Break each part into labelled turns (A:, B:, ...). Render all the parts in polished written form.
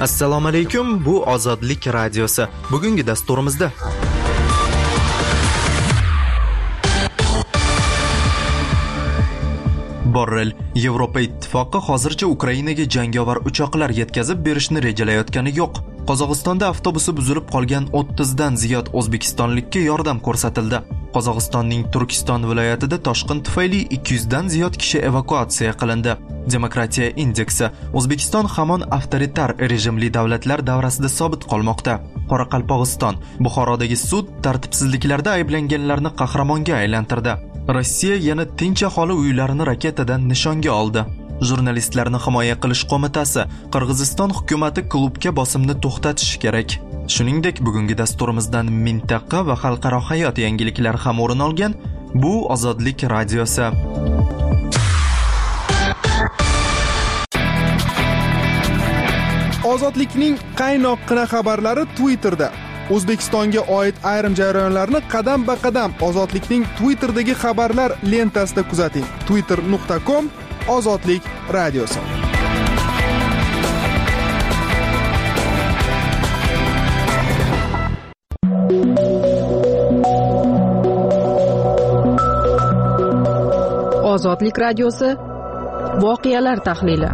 A: Assalomu alaykum, bu Ozodlik radiosi. Bugungi dasturimizda Borrell, Yevropa ittifoqi hozircha Ukrainaga jangovar uchoqlar yetkazib berishni rejalayotgani yo'q. Qozog'istonda avtobusi buzilib qolgan 30 dan ziyod o'zbekistonlikka yordam ko'rsatildi. Qozog'istonning Turkiston viloyatida toshqin tufayli 200 dan ziyod kishi evakuatsiya qilindi. Demokratiya indeksi: O'zbekiston hamon avtoritar rejimli davlatlar davrasida sobit qolmoqda. Qoraqalpog'iston: Buxorodagi sud tartibsizliklarda ayblanganlarni qahramonga aylantirdi. Rossiya yana tinch aholi uylarini raketadan nishonga oldi. Jurnalistlarni himoya qilish qo'mitasi: Qirg'iziston hukumatı klubga bosimni to'xtatishi kerak. Shuningdek, bugungi dasturimizdan mintaqa va xalqaro hayot yangiliklari ham o'rin olgan. Bu Ozodlik radiosi.
B: Ozodlikning qaynoqqina xabarlari Twitterda. O'zbekistonga oid ayrim jarayonlarni qadam-ba-qadam Ozodlikning Twitterdagi xabarlar lentasida kuzating. twitter.com Ozodlik radiosi.
C: Ozodlik radiosi voqealar tahlili.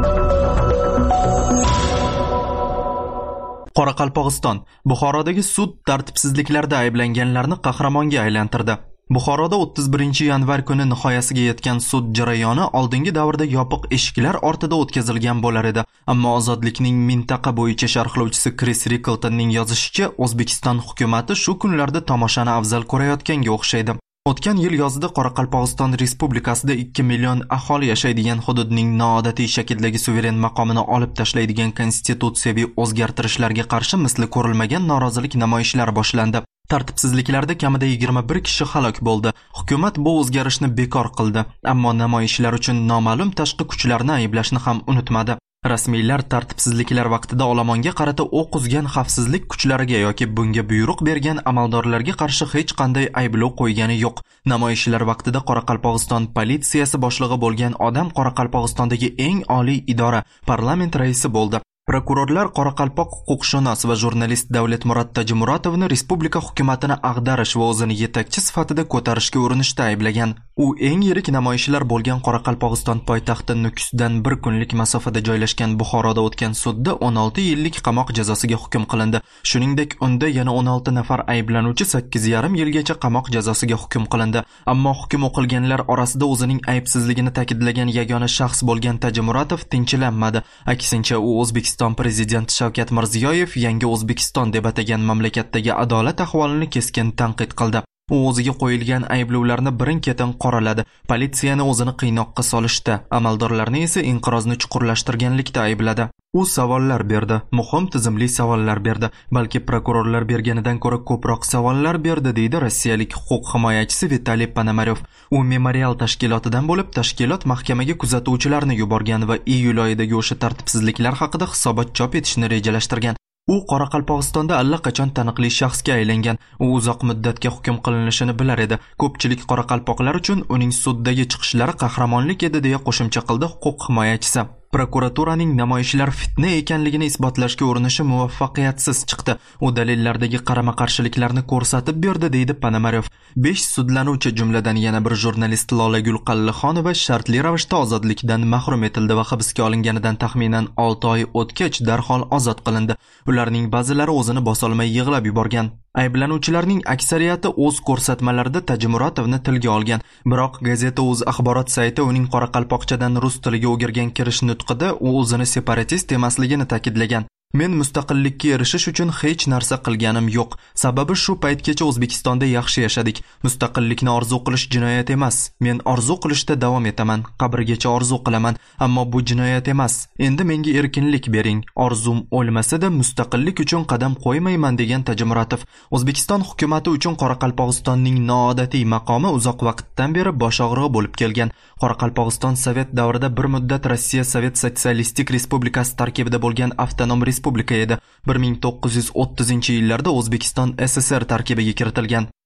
A: Qoraqalpog'iston: Buxorodagi sud tartibsizliklarda ayblanganlarni qahramonga aylantirdi. Buxoroda 31 yanvar kuni nihoyasiga yetgan sud jarayoni oldingi davrda yopiq eshiklar ortida o'tkazilgan bo'lar edi. Ammo Ozodlikning mintaqa bo'yicha sharhlovchisi Chris Rickletonning yozishicha, O'zbekiston hukumatı shu kunlarda tomoshani afzal ko'rayotganga o'xshaydi. O'tgan yil yozida Qoraqalpog'iston Respublikasida 2 million aholi yashaydigan hududning noodatiy shakldagi suveren maqomini olib tashlaydigan konstitutsiyaviy o'zgartirishlarga qarshi misli ko'rilmagan norozilik namoyishlari boshlandi. Tartibsizliklarda kamida 21 kishi halok bo'ldi. Hukumat bu o'zgarishni bekor qildi, ammo namoyishlar uchun noma'lum tashqi kuchlarni ayblashni ham unutmadi. Rasmiylar tartibsizliklar vaqtida olomonga qarata o'q uzgan xavfsizlik kuchlariga yoki bunga buyruq bergan amaldorlarga qarshi hech qanday ayblov qo'ygani yo'q. Namoyishlar vaqtida Qoraqalpog'iston politsiyasi boshlig'i bo'lgan odam Qoraqalpog'istondagi eng oliy idora, parlament raisi bo'ldi. Prokurorlar Qoraqalpoq huquqshunos va jurnalist Davlatmurod Tajimuratovni respublika hukumatini ag'darish va o'zini yetakchi sifatida ko'tarishga urinishda ayblagan. U eng yirik namoyishlar bo'lgan Qoraqalpog'iston poytaxti Nukusdan 1 kunlik masofada joylashgan Buxoroda o'tgan sudda 16 yillik qamoq jazosiga hukm qilindi. Shuningdek, unda yana 16 nafar ayblanuvchi 8,5 yilgacha qamoq jazosiga hukm qilindi. Ammo hukm o'qilganlar orasida o'zining aybsizligini ta'kidlagan yagona shaxs bo'lgan Tajimuratov tinchlanmadi. Aksincha, u O'zbekiston prezidenti Shavkat Mirziyoyev yangi O'zbekiston deb atagan mamlakatdagi adolat ahvolini keskin tanqid qildi. U o'ziga qo'yilgan ayblovlarni birin-ketin qoraladi. Politsiyani o'zini qiynoqqa solishda, amaldorlarni esa inqirozni chuqurlashtirganlikda aybladi. U savollar berdi, muhim tizimli savollar berdi, balki prokurorlar berganidan ko'ra ko'proq savollar berdi, deydi rossiyalik huquq himoyachisi Vitaliy Ponomaryov. U memorial tashkilotidan bo'lib, tashkilot mahkamaga kuzatuvchilarni yuborgan va iyul oyidagi o'sha tartibsizliklar haqida hisobot chop etishni rejalashtirgan. U Qoraqalpog'istonda allaqachon taniqli shaxsga aylangan. U uzoq muddatga hukm qilinishini bilar edi. Ko'pchilik qoraqalpoqlar uchun uning suddagi chiqishlari qahramonlik edi, deya qo'shimcha qildi huquq himoyachisi. Prokuraturaning namoyishlar fitna ekanligini isbotlashga urinishi muvaffaqiyatsiz chiqdi. U dalillardagi qarama-qarshiliklarni ko'rsatib berdi, deydi Ponomaryov. 5 sudlanuvchi, jumladan yana bir jurnalist Lolagul Qallixonova shartli ravishda ozodlikdan mahrum etildi va hibsga olinganidan taxminan 6 oy o'tgach darhol ozod qilindi. Ularning ba'zilari o'zini bosolmay yig'lab yuborgan. Ayblanuvchilarning aksariyati o'z ko'rsatmalarida Tajimuratovni tilga olgan, biroq Gazeta.uz axborot sayti uning qoraqalpoqchadan rus tiliga o'girgan kirish nutqida u o'zini separatist emasligini ta'kidlagan. Men mustaqillikka erishish uchun hech narsa qilganim yo'q. Sababi shu paytgacha O'zbekistonda yaxshi yashadik. Mustaqillikni orzu qilish jinoyat emas. Men orzu qilishda davom etaman. Qabrgacha orzu qilaman, ammo bu jinoyat emas. Endi menga erkinlik bering. Orzum o'lmasa-da mustaqillik uchun qadam qo'ymayman, degan Tajimuratov. O'zbekiston hukumatı uchun Qoraqalpog'istonning noodatiy maqomi uzoq vaqtdan beri bosh og'rig'i bo'lib kelgan. Qoraqalpog'iston Sovet davrida bir muddat Rossiya Sovet Sotsialistik Respublikasi tarkibida bo'lgan avtonom respublika edi. 1930-yillarda O'zbekiston SSR tarkibiga kiritilgan.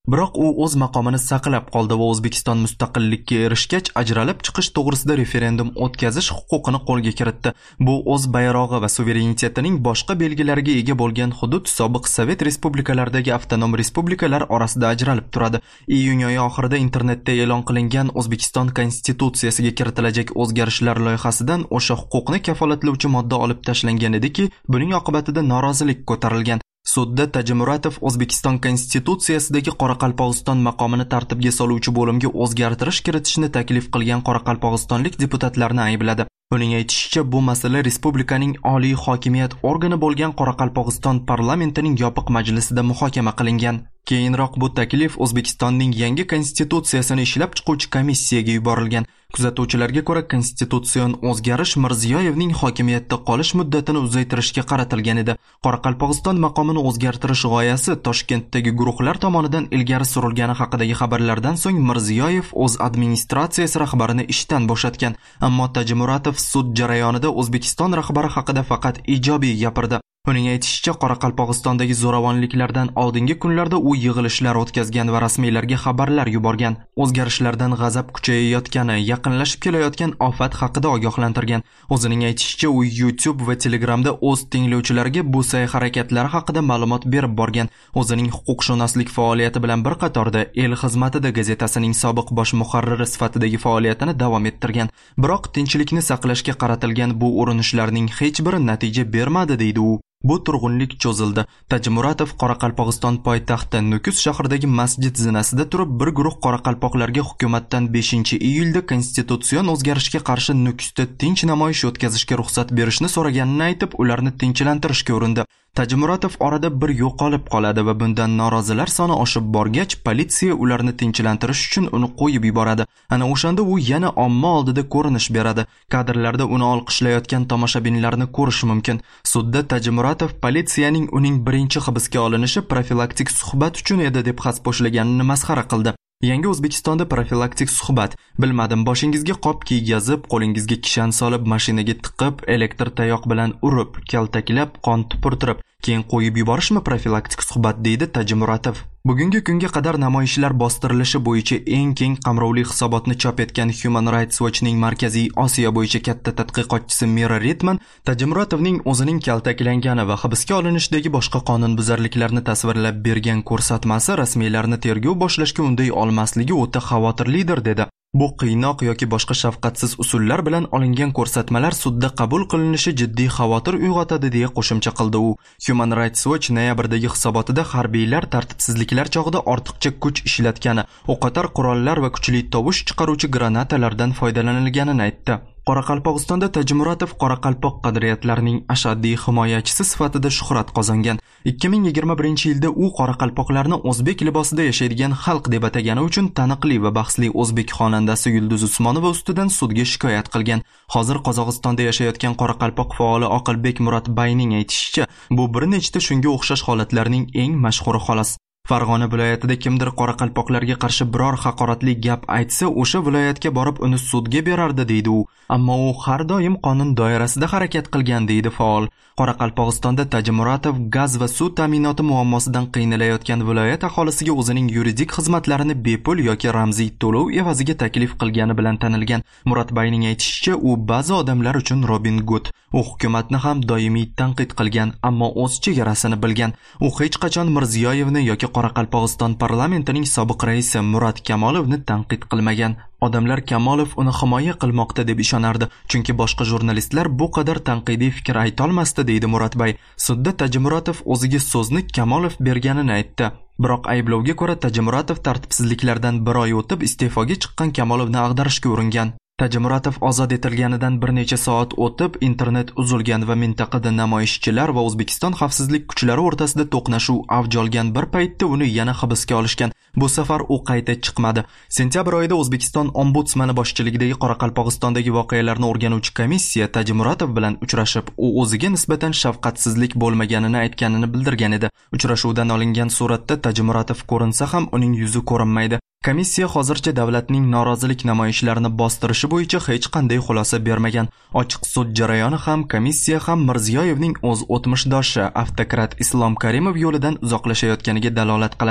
A: Biroq u o'z maqomini saqlab qoldi va O'zbekiston mustaqillikka erishgach ajralib chiqish to'g'risida referendum o'tkazish huquqini qo'lga kiritdi. Bu o'z bayrog'i va suverenitetining boshqa belgilariga ega bo'lgan hudud sobiq Sovet respublikalaridagi avtonom respublikalar orasida ajralib turadi. Iyun oyi oxirida internetda e'lon qilingan O'zbekiston konstitutsiyasiga kiritilajak o'zgarishlar loyihasidan o'sha huquqni kafolatlovchi modda olib tashlangan ediki, buning oqibatida norozilik ko'tarilgan. Sudda Tajimuratov O'zbekiston konstitutsiyasidagi Qoraqalpog'iston maqomini tartibga soluvchi bo'limga o'zgartirish kiritishni taklif qilgan qoraqalpog'istonlik deputatlarni aybladi. Uning aytishicha, bu masala respublikaning oliy hokimiyat organi bo'lgan Qoraqalpog'iston parlamentining yopiq majlisida muhokama qilingan. Keyinroq bu taklif O'zbekistonning yangi konstitutsiyasini ishlab chiquvchi komissiyaga yuborilgan. Kuzatuvchilarga ko'ra, konstitutsion o'zgarish Mirziyoyevning hokimiyatda qolish muddatini uzaytirishga qaratilgan edi. Qoraqalpog'iston maqomini o'zgartirish g'oyasi Toshkentdagi guruhlar tomonidan ilgari surilgani haqidagi xabarlardan so'ng Mirziyoyev o'z administratsiyasi rahbarini ishdan bo'shatgan. Ammo Tajimuratov sud jarayonida O'zbekiston rahbari haqida faqat ijobiy gapirdi. Uning aytishicha, Qoraqalpog'istondagi zo'ravonliklardan oldingi kunlarda u yig'ilishlar o'tkazgan va rasmiylarga xabarlar yuborgan. O'zgarishlardan g'azab kuchayayotgani, yaqinlashib kelayotgan ofat haqida ogohlantirgan. O'zining aytishicha, u YouTube va Telegramda o'z tinglovchilariga bu sa'y-harakatlari haqida ma'lumot berib borgan. O'zining huquqshunoslik faoliyati bilan bir qatorda El xizmatida gazetasining sobiq bosh muharriri sifatidagi faoliyatini davom ettirgan. Biroq tinchlikni saqlashga qaratilgan bu urinishlarning hech biri natija bermadi, deydi u. Bu turg'unlik cho'zildi. Tajimuratov Qoraqalpog'iston poytaxti Nukus shahridagi masjid zinasida turib, bir guruh qoraqalpoqlarga hukumatdan 5-iyulda konstitutsion o'zgarishga qarshi Nukusda tinch namoyish o'tkazishga ruxsat berishni so'raganini aytib, ularni tinchlantirishga urindi. Tajimuratov orada bir yo'qolib qoladi va bundan norozilar soni oshib borgach, politsiya ularni tinchlantirish uchun uni qo'yib yuboradi. Ana o'shanda u yana omma oldida ko'rinish beradi. Kadrlarda uni olqishlayotgan tomoshabinlarni ko'rish mumkin. Sudda Tajimuratov politsiyaning uning birinchi hibsga olinishi profilaktik suhbat uchun edi deb xaspo'shlaganini masxara qildi. Yangi O'zbekistonda profilaktik suhbat. Bilmadim, boshingizga qop kiygazib, qo'lingizga kishan solib, mashinaga tiqib, elektr tayoq bilan urib, kaltaklab, qon tupurtirib, keyin qo'yib yuborishmi profilaktik suhbat, deydi Tajimuratov. Bugungi kunga qadar namoyishlar bostirilishi bo'yicha eng keng qamrovli hisobotni chop etgan Human Rights Watchning Markaziy Osiyo bo'yicha katta tadqiqotchisi Mira Ritman Tajimuratovning o'zining kaltaklangani va hibsga olinishdagi boshqa qonunbuzarliklarni tasvirlab bergan ko'rsatmasi rasmiylarni tergov boshlashga unday olmasligi o'ta xavotirlidir, dedi. Bu qiynoq yoki boshqa shafqatsiz usullar bilan olingan ko'rsatmalar sudda qabul qilinishi jiddiy xavotir uyg'otadi, deya qo'shimcha qildi u. Human Rights Watch noyabrdagi hisobotida harbiylar tartibsizliklar chog'ida ortiqcha kuch ishlatgani, o'qotar qurollar va kuchli tovush chiqaruvchi granatalardan foydalanilganini aytdi. Qoraqalpog'istonda Tajimuratov qoraqalpoq qadriyatlarining ashaddiy himoyachisi sifatida shuhrat qozongan. 2021-yilda u qoraqalpoqlarni o'zbek libosida yashaydigan xalq deb atagani uchun taniqli va bahsli o'zbek xonandasi Yulduz Usmonova ustidan sudga shikoyat qilgan. Hozir Qozog'istonda yashayotgan qoraqalpoq faoli Oqilbek Muratbayning aytishicha, bu bir nechta shunga o'xshash holatlarning eng mashhuri xolos. Farg'ona viloyatida kimdir qoraqalpoqlarga qarshi biror haqoratli gap aytsa, o'sha viloyatga borib uni sudga berardi, deydi u. Ammo u har doim qonun doirasida harakat qilgan, deydi faol. Qoraqalpog'istonda Tajimuratov gaz va suv ta'minoti muammosidan qiynalayotgan viloyat aholisiga o'zining yuridik xizmatlarini bepul yoki ramziy to'lov evaziga taklif qilgani bilan tanilgan. Muratbayning aytishicha, u ba'zi odamlar uchun Robin Hood. U hukumatni ham doimiy tanqid qilgan, ammo o'z chegarasini bilgan. U hech qachon Mirziyoyevni yoki Qoraqalpog'iston parlamentining sobiq raisi Murat Kamolovni tanqid qilmagan. Odamlar Kamolov uni himoya qilmoqda deb ishonardi, chunki boshqa jurnalistlar bu qadar tanqidiy fikr ayta olmasdi, deydi Muratbay. Sudda Tajimuratov o'ziga so'zni Kamolov berganini aytdi. Biroq ayblovga ko'ra Tajimuratov tartibsizliklardan bir oy o'tib iste'foga chiqqan Kamolovni ag'darishga uringan. Tajimuratov ozod etilganidan bir necha soat o'tib internet uzilgan va mintaqada namoyishchilar va O'zbekiston xavfsizlik kuchlari o'rtasida to'qnashuv avj olgan bir paytda uni yana hibsga olishgan. Bu safar u qayta chiqmadi. Sentyabr oyida O'zbekiston ombudsmani boshchiligidagi Qoraqalpog'istondagi voqealarni o'rganuvchi komissiya Tajimuratov bilan uchrashib, u o'ziga nisbatan shafqatsizlik bo'lmaganini aytganini bildirgan edi. Uchrashuvdan olingan suratda Tajimuratov ko'rinsa ham uning yuzi ko'rinmaydi. Komissiya hozircha davlatning norozilik namoyishlarini bostirishi bo'yicha hech qanday xulosa bermagan. Ochiq sud jarayoni ham komissiya ham Mirziyoyevning o'z o'tmishdoshi avtokrat Islom Karimov yo'lidan uzoqlashayotganiga dalolat qiladi.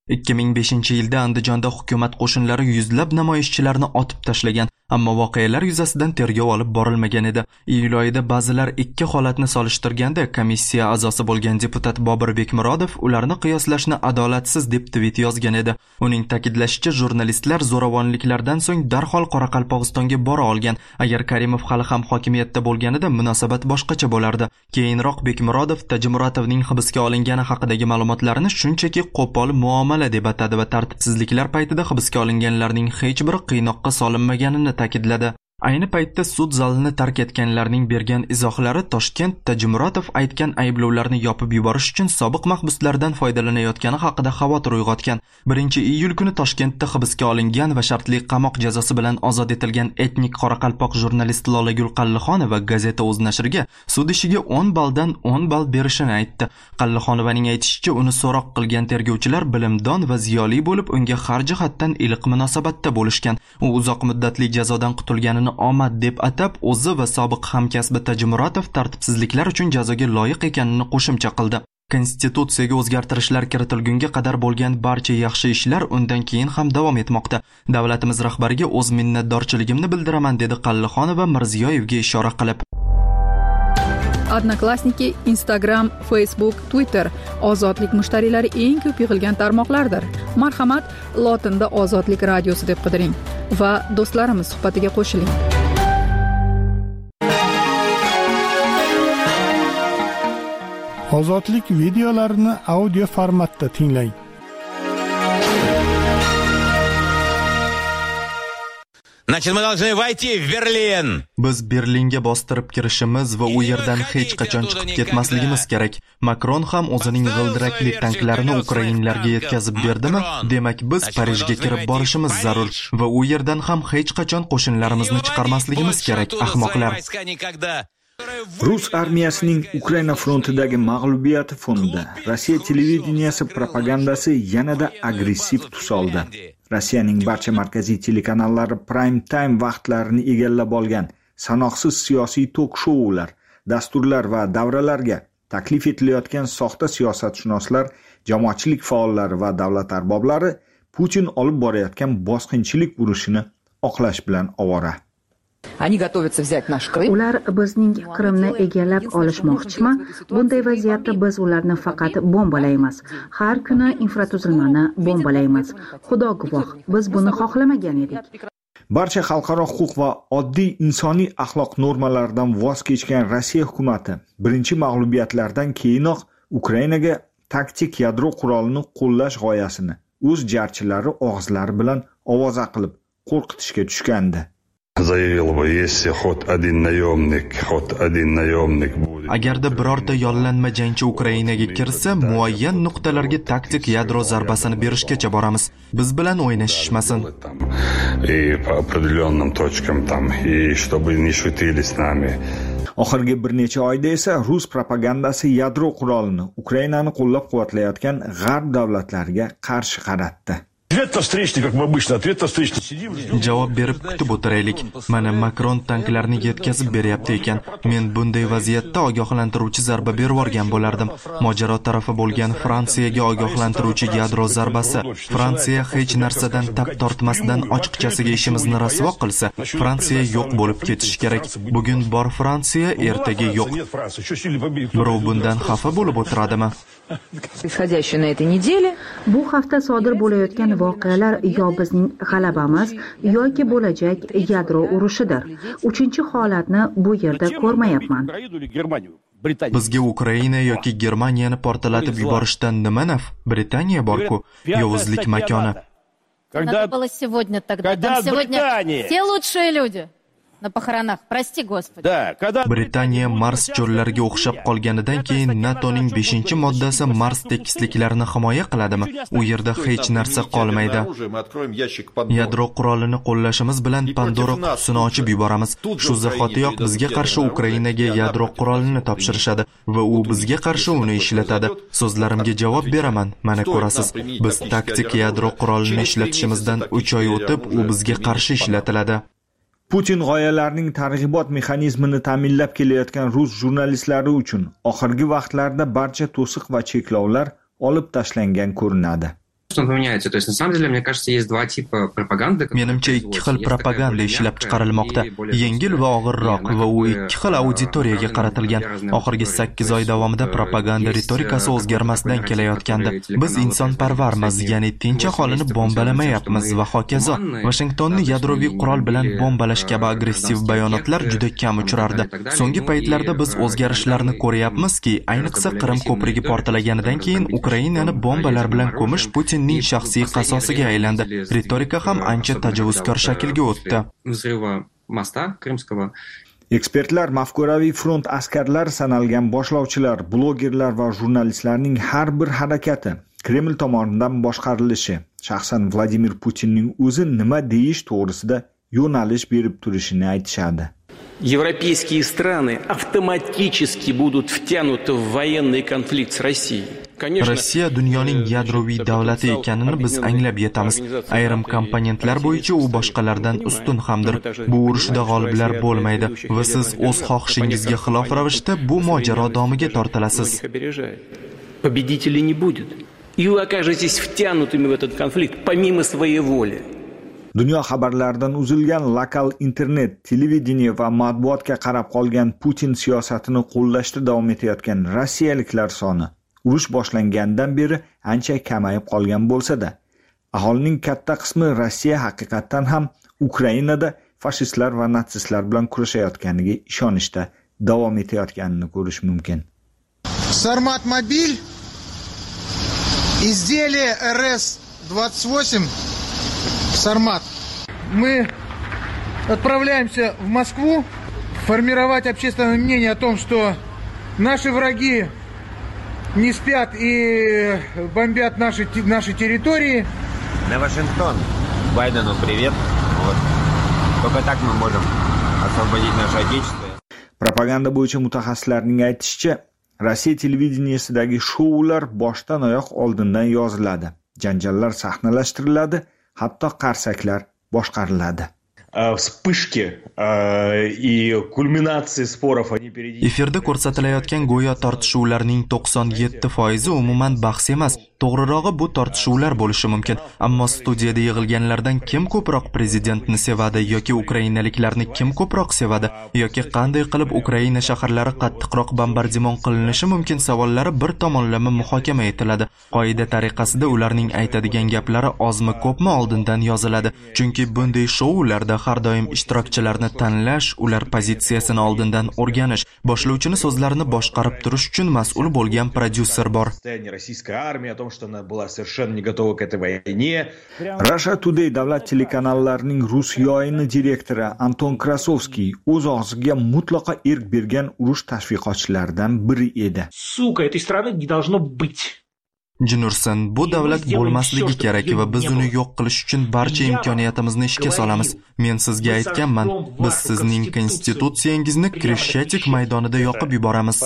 A: 2005-yilda Andijonda hukumat qo'shinlari yuzlab namoyishchilarni otib tashlagan, ammo voqealar yuzasidan tergov olib borilmagan edi. Iyul oyida ba'zilar ikki holatni solishtirganda komissiya a'zosi bo'lgan deputat Bobur Bekmurodov ularni qiyoslashni adolatsiz deb tweet yozgan edi. Uning ta'kidlashicha, jurnalistlar zo'ravonliklardan so'ng darhol Qoraqalpog'istonga bora olgan. Agar Karimov hali ham hokimiyatda bo'lganida munosabat boshqacha bo'lardi. Keyinroq Bekmurodov Tajimuratovning hibsga olingani haqidagi ma'lumotlarni shunchaki qo'pol muomala deb atadi va tartibsizliklar paytida hibsga olinganlarning hech biri qiynoqqa solinmaganini ta'kidladi. Ayni paytda sud zalini tark etganlarning bergan izohlari Toshkent Tajimurotov aytgan ayblovlarni yopib yuborish uchun sobiq mahbuslardan foydalanayotgani haqida xavotir uyg'otgan. 1-iyul kuni Toshkentda hibsga olingan va shartli qamoq jazosi bilan ozod etilgan etnik qoraqalpoq jurnalist Lolagul Qallixonova gazeta o'z nashriga sud ishiga 10 balldan 10 ball berishini aytdi. Qallixonovaning aytishicha, uni so'roq qilgan tergovchilar bilimdon va ziyoli bo'lib, unga har jihatdan iliq munosabatda bo'lishgan. U uzoq muddatli jazodan qutulganini omad deb atab, o'zi va sobiq hamkasbi Tajimurotov tartibsizliklar uchun jazoga loyiq ekanini qo'shimcha qildi. Konstitutsiyaga o'zgartirishlar kiritilgunga qadar bo'lgan barcha yaxshi ishlar undan keyin ham davom etmoqda. Davlatimiz rahbariga o'z minnatdorchiligimni bildiraman, dedi Qallixonova Mirziyoyevga ishora qilib.
C: Odnoklassniki, Instagram, Facebook, Twitter ozodlik mushtariylari eng ko'p yig'ilgan tarmoqlardir. Marhamat, lotinda Ozodlik radiosi deb qidiring va do'stlarimiz suhbatiga qo'shiling.
D: Ozodlik videolarini audio formatda tinglang.
E: Значит, мы должны войти в Берлин.
A: Biz Berlinga bostirib kirishimiz va u yerdan hech qachon chiqib ketmasligimiz kerak. Makron ham o'zining g'ildirakli tanklarini ukrainlarga yetkazib berdimi? Demak, biz Parijga kirib borishimiz zarur va u yerdan ham hech qachon qo'shinlarimizni chiqarmasligimiz kerak, ahmoqlar.
F: Rus armiyasining Ukraina frontidagi mag'lubiyati fonida Rossiya televideniyasi propagandasi yanada agressiv tus oldi. Rossiyaning barcha markaziy telekanallari prime time vaqtlarini egallab olgan sanoqsiz siyosiy tok-shoular, dasturlar va davralarga taklif etilayotgan soxta siyosatshunoslar, jamoatchilik faollari va davlat arboblari Putin olib borayotgan bosqinchilik urushini oqlash bilan ovora.
G: Ular bizning Qrimni egallab olishmoqchimi? Bunday vaziyatda biz ularni faqat bombalaymiz. Har kuni infratuzilmani bombalaymiz. Xudo guvoh, biz buni xohlamagan edik.
F: Barcha xalqaro huquq va oddiy insoniy axloq normalaridan voz kechgan Rossiya hukumati birinchi mag'lubiyatlardan keyinoq Ukrainaga taktik yadro qurolini qo'llash g'oyasini o'z jarchilari og'izlari bilan ovoza qilib qo'rqitishga tushgandi.
A: Agarda birorta yollanma jangchi Ukrainaga kirsa, muayyan nuqtalarga taktik yadro zarbasini berishgacha boramiz. Biz bilan o'ynashishmasin.
F: Oxirgi bir necha oyda esa Rus propagandasi yadro qurolini Ukrainani qo'llab-quvvatlayotgan g'arb davlatlariga qarshi qaratdi.
A: Javob berib kutib o'tiraylik. Mana Makron tanklarni yetkazib beryapti ekan. Men bunday vaziyatda ogohlantiruvchi zarba berib yorgan bo'lardim. Mojaro tarafi bo'lgan Fransiyaga ogohlantiruvchi yadro zarbasi. Fransiya hech narsadan tap tortmasdan ochiqchasiga ishimizni rasvo qilsa, Fransiya yo'q bo'lib ketishi kerak. Bugun bor Fransiya, ertaga yo'q. Birov bundan xafa bo'lib o'tiradimi?
G: Bu hafta sodir bo'layotgan voqealar yo bizning g'alabamiz yoki bo'lajak yadro urushidir. 3-holatni bu yerda ko'rmayapman.
A: Bizga Ukraina yoki Germaniyani portlatib yuborishdan nima naf? Britaniya borku, yovuzlik makoni.
H: Надо было сегодня тогда. Там сегодня все лучшие люди. На похоронах, прости Господи.
A: Britaniya Mars cho'llariga o'xshab qolganidan keyin NATOning 5-moddasi Mars tekisliklarini himoya qiladimi? U yerda hech narsa qolmaydi. Yadro qurolini qo'llashimiz bilan Pandora qutisini ochib yuboramiz. Shu zahotiyoq bizga qarshi Ukrainaga yadro qurolini topshirishadi va u bizga qarshi uni ishlatadi. So'zlarimga javob beraman. Mana ko'rasiz, biz taktik yadro qurolini ishlatishimizdan 3 oy o'tib, u bizga qarshi ishlatiladi.
F: Putin g'oyalarining targ'ibot mexanizmini ta'minlab kelayotgan rus jurnalistlari uchun oxirgi vaqtlarda barcha to'siq va cheklovlar olib tashlangan ko'rinadi.
I: поменяется. То есть, на самом деле, мне кажется, есть два типа пропаганды.
A: Menimcha ikki xil propaganda ishlab chiqarilmoqda. Yengil va og'irroq va u ikki xil auditoriyaga qaratilgan. Oxirgi 8 oy davomida propaganda ritorikasi o'zgarmasdan kelayotgandi. Biz insonparvarmiz, ya'ni tinch aholini bombalamayapmiz va hokazo. Vashingtonni yadroviy qurol bilan bombalash kabi agressiv bayonotlar juda kam uchrardi. So'nggi paytlarda biz o'zgarishlarni ko'ryapmizki, ayniqsa Qrim ko'prigi portlaganidan keyin Ukrainani bombalar bilan ko'mish Putinning shaxsiy qasosiga aylandi. Ritorika ham ancha tajovuzkor shaklga o'tdi.
F: Ekspertlar mafkuraviy front askarlar sanalgan boshlovchilar, blogerlar va jurnalistlarning har bir harakati Kreml tomonidan boshqarilishi, shaxsan Vladimir Putinning o'zi nima deyish to'g'risida yo'nalish berib turishini aytishadi.
J: Европейские страны автоматически будут втянуты в военный конфликт с Россией.
A: Rossiya dunyoning yadroviy davlati ekanini biz anglab yetamiz. Ayrim komponentlar bo'yicha u boshqalardan ustun hamdir. Bu urushda g'oliblar bo'lmaydi va siz o'z xohishingizga xilof ravishda bu mojaro domiga tortilasiz.
J: Победителей не будет. И вы окажетесь втянутыми в этот конфликт помимо своей воли.
F: Dunyo xabarlaridan uzilgan lokal internet, televideniye va matbuotga qarab qolgan Putin siyosatini qo'llashda davom etayotgan rossiyaliklar soni urush boshlangandan beri ancha kamayib qolgan bo'lsa-da, aholining katta qismi Rossiya haqiqatan ham Ukrainada fashistlar va natsistlar bilan kurashayotganiga ishonishda davom etayotganini ko'rish mumkin.
K: Sarmat mobil изделие РС-28 Сармат. Мы отправляемся в Москву формировать общественное мнение о том, что наши враги не спят и бомбят наши территории.
E: На Вашингтон. Байдену привет. Вот. Только так мы можем освободить наше отечество.
F: Propaganda bo'yicha mutaxassislarning aytishicha, Rossiya televideniyesidagi shoular boshdan oyoq oldindan yoziladi. Janjallar sahnalashtiriladi, hatto qarsaklar boshqariladi.
L: Вспышки и кульминации споров они перейдут.
A: Efirda ko'rsatilayotgan go'yo tortishuvlarning 97% umuman bahs emas. To'g'rirog'i bu tortishuvlar bo'lishi mumkin, ammo studiyada yig'ilganlardan kim ko'proq prezidentni sevadi yoki ukrainaliklarni kim ko'proq sevadi yoki qanday qilib Ukraina shaharlari qattiqroq bombardimon qilinishi mumkin savollari bir tomonlama muhokama etiladi. Qoida tariqasida ularning aytadigan gaplari ozmi ko'pmi oldindan yoziladi, chunki bunday shoularda har doim ishtirokchilarni tanlash, ular pozitsiyasini oldindan o'rganish, boshlovchini so'zlarini boshqarib turish uchun mas'ul bo'lgan prodyuser bor.
L: Что она была совершенно не готова к этой войне.
F: Russia Today davlat telekanallarining Rus yoyini direktori Anton Krasovskiy o'z og'ziga mutlaqo erk bergan urush tashviqotchilaridan biri edi.
M: Сука, этой страны не должно быть.
A: Jinursan, bu davlat bo'lmasligi kerak va biz uni yo'q qilish uchun barcha imkoniyatimizni ishga solamiz. Men sizga aytganman, biz sizning konstitutsiyangizni Kreshchatik maydonida yoqib yuboramiz.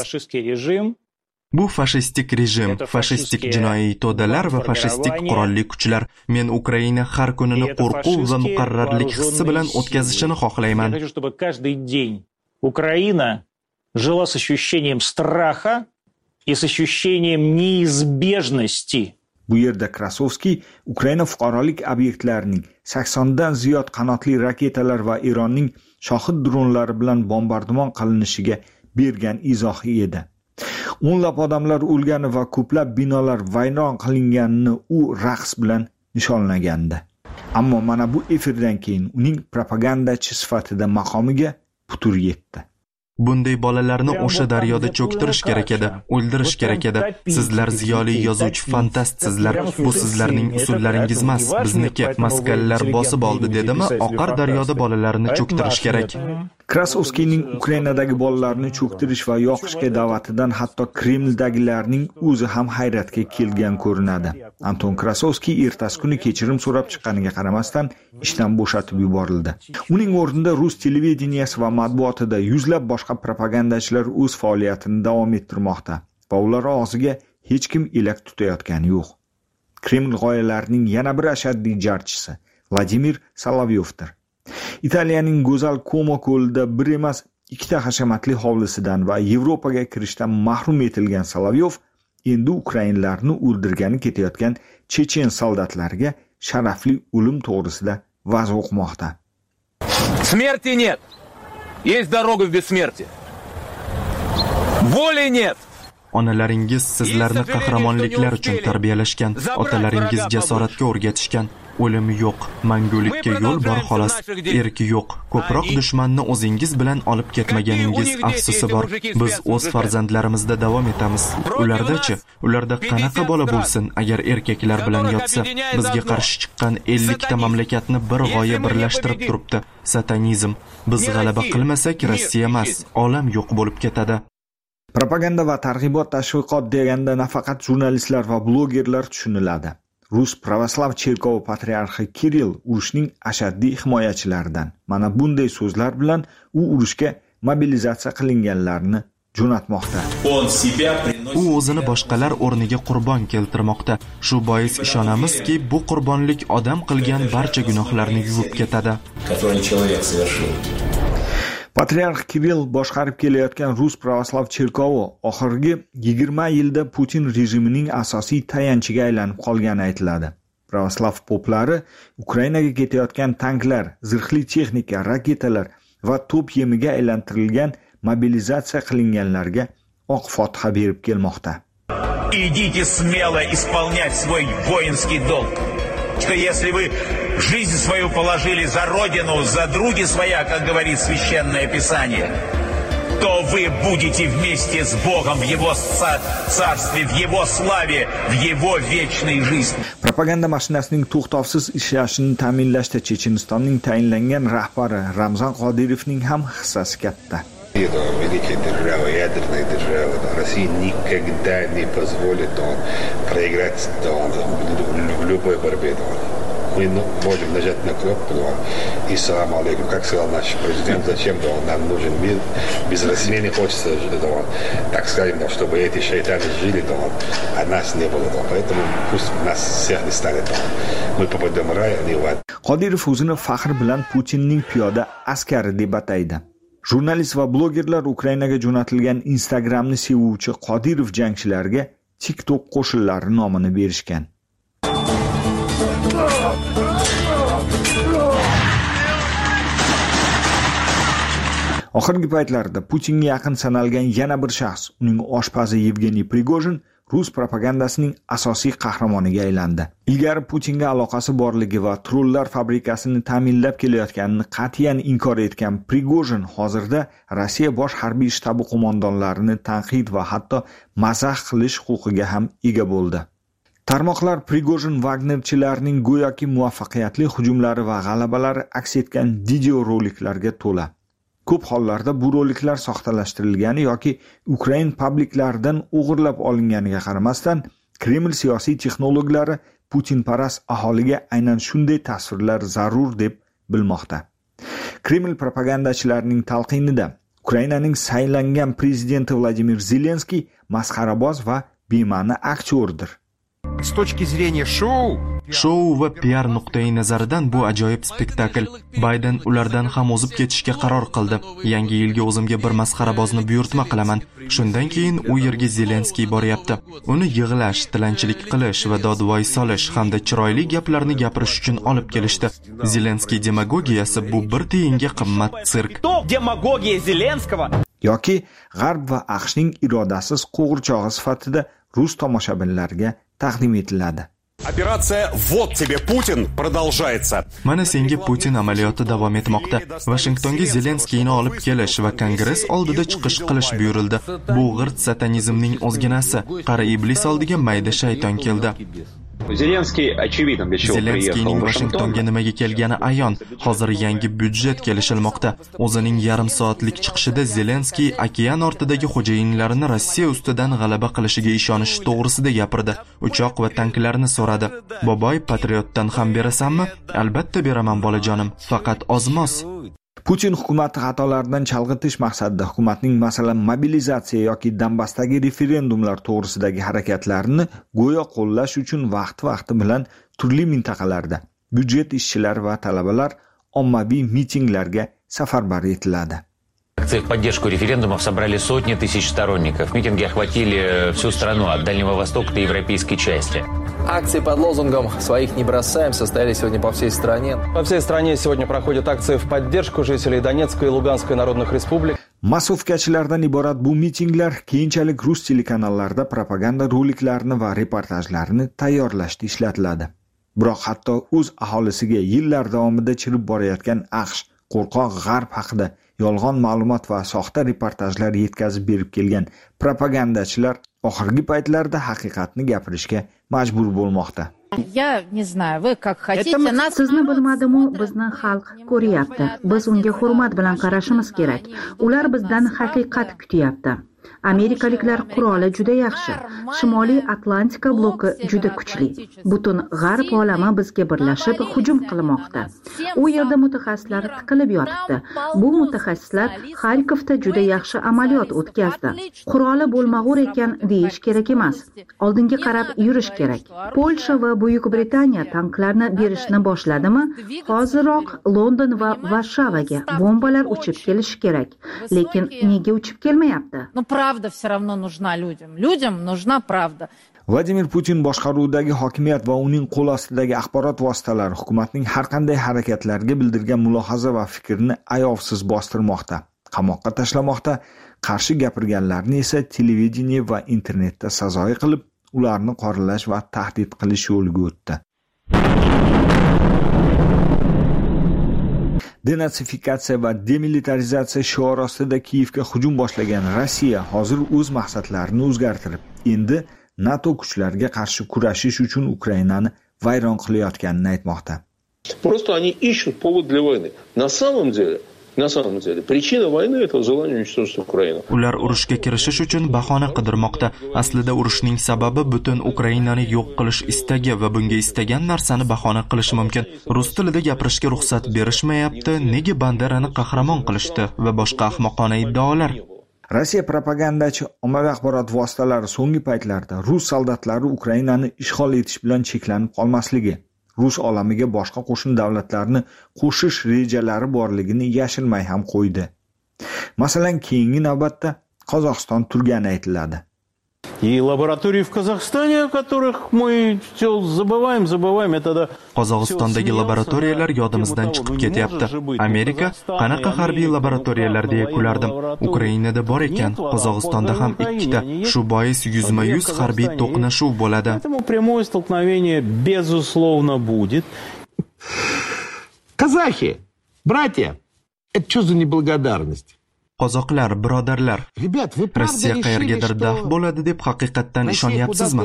A: Bu fashistik rejim, fashistik jinoiy to'dalar va fashistik qurolli kuchlar. Men Ukraina har kunini qo'rquv va muqarrarlik hissi bilan o'tkazishini xohlayman.
M: Я хочу, чтобы каждый день Украина жила с ощущением страха и с ощущением неизбежности.
F: Bu yerda Krasovskiy Ukraina fuqarolik obyektlarining 80 dan ziyod qanotli raketalar va Eronning shohid dronlari bilan bombardimon qilinishiga bergan izohi edi. O'nlab odamlar o'lgani va ko'plab binolar vayron qilinganini u raqs bilan nishonlagandi. Ammo mana bu efirdan keyin uning propagandachi sifatida maqomiga putur yetdi.
A: Bunday bolalarni o'sha daryoda cho'ktirish kerak edi, o'ldirish kerak edi. Sizlar ziyoli yozuvchi fantastsizlar. Bu sizlarning usullaringiz emas, bizniki. Maskallar bosib oldi dedimi, oqar daryoda bolalarini cho'ktirish kerak.
F: Krasovskiyning Ukrainadagi bolalarni cho'ktirish va yoqishga da'vatidan hatto Kremldagilarning o'zi ham hayratga kelgan ko'rinadi. Anton Krasovskiy ertasi kuni kechirim so'rab chiqqaniga qaramasdan ishdan bo'shatib yuborildi. Uning o'rnida rus televideniyasi va matbuotida yuzlab boshqa propagandachilar o'z faoliyatini davom ettirmoqda va ular og'ziga hech kim elak tutayotgani yo'q. Kreml g'oyalarining yana bir ashaddiy jarchisi Vladimir Solovyovdir. Italiyaning go'zal Como ko'lida bir emas, ikkita hashamatli hovlisidan va Yevropaga kirishdan mahrum etilgan Solovyov endi ukrainlarni o'ldirgani ketayotgan chechen soldatlariga sharafli o'lim to'g'risida va'z o'qimoqda.
N: Смерти нет. Есть дорога в бессмертие. Воли нет.
A: Onalaringiz sizlarni qahramonliklar uchun tarbiyalashgan, otalaringiz jasoratga o'rgatishgan. O'lim yo'q, mangulikka yo'l bor xolos, erki yo'q. Ko'proq dushmanni o'zingiz bilan olib ketmaganingiz afsusi bor. Biz o'z farzandlarimizda davom etamiz. Ularda-chi, ularda qanaqa bola bo'lsin agar erkaklar bilan yotsa? Bizga qarshi chiqqan 50 ta mamlakatni bir g'oya birlashtirib turibdi. Satanizm. Biz g'alaba qilmasak Rossiya emas, olam yo'q bo'lib ketadi.
F: Propaganda va targ'ibot tashviqot deganda nafaqat jurnalistlar va blogerlar tushuniladi. Rus Pravoslav Cherkovi patriarxi Kirill urushning ashaddiy himoyachilaridan. Mana bunday so'zlar bilan u urushga mobilizatsiya qilinganlarni jo'natmoqda.
A: U o'zini boshqalar o'rniga qurbon keltirmoqda. Shu bois ishonamizki, bu qurbonlik odam qilgan barcha gunohlarni yuvib ketadi.
F: Patriarx Kirill boshqarib kelayotgan Rus Pravoslav Cherkovi oxirgi 20 yilda Putin rejimining asosiy tayanchiga aylanib qolgani aytiladi. Pravoslav poplari Ukrainaga ketayotgan tanklar, zirhli texnika, raketalar va to'p yemiga aylantirilgan mobilizatsiya qilinganlarga oq fotiha berib kelmoqda.
O: Идите смело исполнять свой воинский долг. Что если вы жизнь свою положили за родину, за други своя, как говорит Священное Писание, то вы будете вместе с Богом в Его царстве, в Его славе, в Его вечной жизни.
F: Propaganda mashinasining to'xtovsiz ishlashini ta'minlashda Chechenistonning tayinlangan rahbari Ramzan Qodirovning ham hissasi katta.
P: Великая держава, ядерная держава, Россия никогда не позволит проиграть в любой борьбе. Мы можем нажать на кнопку и салам алейкум, как сказал наш президент, зачем нам нужен мир, без России не хочется, так скажем, чтобы эти шайтаны жили, а нас не было. Поэтому пусть нас всех не станет. Мы попадем в рай, а не в ад.
F: Qodirov o'zini faxr bilan Putinning piyoda askari deb ataydi. Jurnalist va blogerlar Ukrainaga jo'natilgan Instagramni sevuvchi Qodirov jangchilarga TikTok qo'shinlari nomini berishgan. Oxirgi paytlarda Putinga yaqin sanalgan yana bir shaxs, uning oshpazi Yevgeniy Prigojin Rus propagandasining asosiy qahramoniga aylandi. Ilgari Putinga aloqasi borligi va trollar fabrikasini ta'minlab kelayotganini qat'iyan inkor etgan Prigojin hozirda Rossiya bosh harbiy shtabi qo'mondonlarini tanqid va hatto mazax qilish huquqiga ham ega bo'ldi. Tarmoqlar Prigojin Wagnerchilarning go'yoki muvaffaqiyatli hujumlari va g'alabalari aks etgan video roliklarga to'la. Ko'p hollarda bu roliklar soxtalashtirilgani yoki Ukrain publiklaridan o'g'irlab olinganiga qaramasdan, Kreml siyosiy texnologlari Putinparast aholiga aynan shunday tasvirlar zarur deb bilmoqda. Kreml propagandachilarining talqinida Ukrainaning saylangan prezidenti Vladimir Zelenskiy masxaraboz va bema'ni aktyordir.
Q: С точки зрения
A: Shou va PR nuqtai nazaridan bu ajoyib spektakl. Bayden ulardan ham o'zib ketishga qaror qildi. Yangi yilga o'zimga bir masxarabozni buyurtma qilaman. Shundan keyin u yerga Zelenskiy boryapti. Uni yig'lash, tilanchilik qilish va dodvoy solish hamda chiroyli gaplarni gapirish uchun olib kelishdi. Zelenskiy demagogiyasi bu bir tiyinga qimmat sirk.
N: Demagogiya Zelenskого
F: yoki G'arb va AQShning irodasiz qo'g'irchog'i sifatida rus tomoshabinlarga taqdim etiladi.
R: Operatsiya "Вот тебе Putin" продолжается.
A: Mana senga Putin amaliyoti davom etmoqda. Washingtonga Zelenskiyni olib kelish va Kongress oldida chiqish qilish buyurildi. Bu g'irt satanizmning o'zginasi. Qari iblis oldiga mayda shayton keldi. Zelenskiyning Washingtonga nimaga kelgani ayon. Hozir yangi byudjet kelishilmoqda. O'zining yarim soatlik chiqishida Zelenskiy okean ortidagi xo'jayinlarini Rossiya ustidan g'alaba qilishiga ishonish to'g'risida gapirdi. Uchoq va tanklarni so'radi. Boboy, patriotdan ham berasanmi? Albatta beraman bolajonim, faqat ozmos.
F: Putin hukumati xatolardan chalg'itish maqsadida hukumatning masalan mobilizatsiya yoki Donbassdagi referendumlar to'g'risidagi harakatlarini go'yo qo'llash uchun vaqti bilan turli mintaqalarda byudjet ishchilari va talabalar ommaviy mitinglarga safarbar etiladi.
S: Акции в поддержку референдумов собрали сотни тысяч сторонников. Митинги охватили всю страну, от Дальнего Востока до европейской части.
T: Акции под лозунгом «Своих не бросаем» состоялись сегодня по всей стране.
U: По всей стране сегодня проходят акции в поддержку жителей Донецкой и Луганской народных республик.
F: Masofkachilardan iborat bu mitinglar keyinchalik rus telekanallarida propaganda roliklarini va reportajlarini tayyorlashda ishlatiladi. Biroq hatto o'z aholisiga yillar davomida chirib borayotgan AQSh qo'rqoq g'arb haqida yolg'on ma'lumot va soxta reportajlar yetkazib berib kelgan propagandachilar oxirgi paytlarda haqiqatni gapirishga majbur bo'lmoqda.
H: Я не знаю, вы как хотите, нас...
G: Sizni bilmadimu, bizni xalq ko'ryapti. Biz unga hurmat bilan qarashimiz kerak. Ular bizdan haqiqat kutyapti. Amerikaliklar quroli juda yaxshi. Shimoliy Atlantika bloki juda kuchli. Butun g'arb olami bizga birlashib hujum qilmoqda. U yerda mutaxassislar tiqilib yotibdi. Bu mutaxassislar Xarkovda juda yaxshi amaliyot o'tkazdi. Quroli bo'lmag'ur ekan deyish kerak emas. Oldinga qarab yurish kerak. Polsha va Buyuk Britaniya tanklarni berishni boshladimi? Hoziroq London va Varshavaga bombalar uchib kelishi kerak. Lekin nega uchib kelmayapti?
H: Правда все равно нужна людям. Людям нужна правда.
F: Vladimir Putin boshqaruvidagi hokimiyat va uning qo'l ostidagi axborot vositalari hukumatning har qanday harakatlariga bildirgan mulohaza va fikrni ayovsiz bostirmoqda, qamoqqa tashlamoqda, qarshi gapirganlarni esa televideniye va internetda sazoyi qilib, ularni qoralash va tahdid qilish yo'liga o'tdi. Denasifikatsiya va demilitarizatsiya shiori ostida Kiyevga hujum boshlagan Rossiya hozir o'z maqsadlarini o'zgartirib, endi NATO kuchlariga qarshi kurashish uchun Ukrainani vayron qilayotganini aytmoqda.
V: Просто они ищут повод для войны. На самом деле, причина войны — это желание уничтожить Украину.
A: Ular urushga kirishish uchun bahona qidirmoqda. Aslida urushning sababi butun Ukrainani yo'q qilish istagi va bunga istagan narsani bahona qilish mumkin. Rus tilida gapirishga ruxsat berishmayapti, nega Banderani qahramon qilishdi va boshqa ahmoqona iddaolar.
F: Rossiya propagandachi ommaviy axborot vositalari so'nggi paytlarda rus soldatlari Ukrainani ishg'ol etish bilan cheklanib qolmasligi, Rus olamiga boshqa qo'shni davlatlarni qo'shish rejalari borligini yashirmay ham qo'ydi. Masalan, keyingi navbatda Qozog'iston turgani aytiladi.
M: И лаборатории в Казахстане, о которых мы все забываем, это...
A: Qozog'istondagi laboratoriyalar yodimizdan chiqib ketyapti. Amerika qanaqa harbiy laboratoriyalar deya kulardim. Ukrainada bor ekan, Qozog'istonda ham ikkita. Shu bois yuzma-yuz harbiy to'qnashuv bo'ladi.
M: Поэтому прямое столкновение безусловно будет.
W: Казахи, братья, это что за неблагодарность?
A: Qozoqlar, birodarlar, Rossiya qayergadir daf bo'ladi deb haqiqatdan ishonyapsizmi?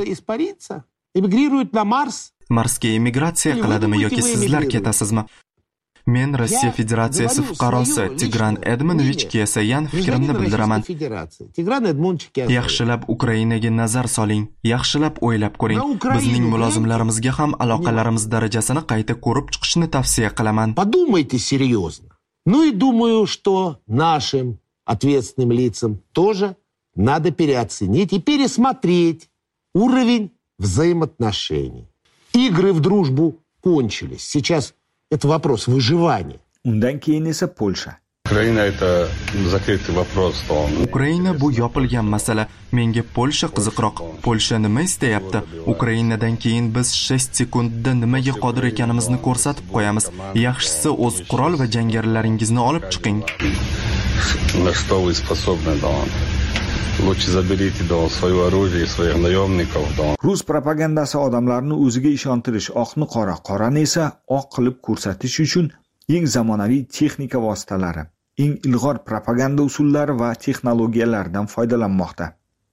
A: Marsga emigratsiya qiladimi yoki sizlar ketasizmi? Men Rossiya Federatsiyasi fuqarosi Tigran Edmonovich Kesayan fikrimni bildiraman. Yaxshilab Ukrainaga nazar soling, yaxshilab o'ylab ko'ring. Bizning mulozimlarimizga ham aloqalarimiz darajasini qayta ko'rib chiqishni tavsiya qilaman.
W: Подумайте серьезно. Ну и думаю, что нашим ответственным лицам тоже надо переоценить и пересмотреть уровень взаимоотношений. Игры в дружбу кончились. Сейчас это вопрос выживания.
F: Undan keyin esa Polsha.
A: Ukraina bu yopilgan masala. Menga Polsha qiziqroq. Polsha nima istayapti? Ukrainadan keyin biz 6 sekundda nimaga qodir ekanimizni ko'rsatib qo'yamiz. Yaxshisi o'z qurol va jangarilaringizni olib chiqing.
X: На что вы способны, Дон? Лучше заберите, Дон, свое оружие и своих наемников, Дон.
F: Rus propagandasi odamlarni o'ziga ishontirish, oqni qora, qorani esa oq qilib ko'rsatish uchun eng zamonaviy texnika vositalari, eng ilg'or propaganda usullari va texnologiyalaridan foydalanmoqda.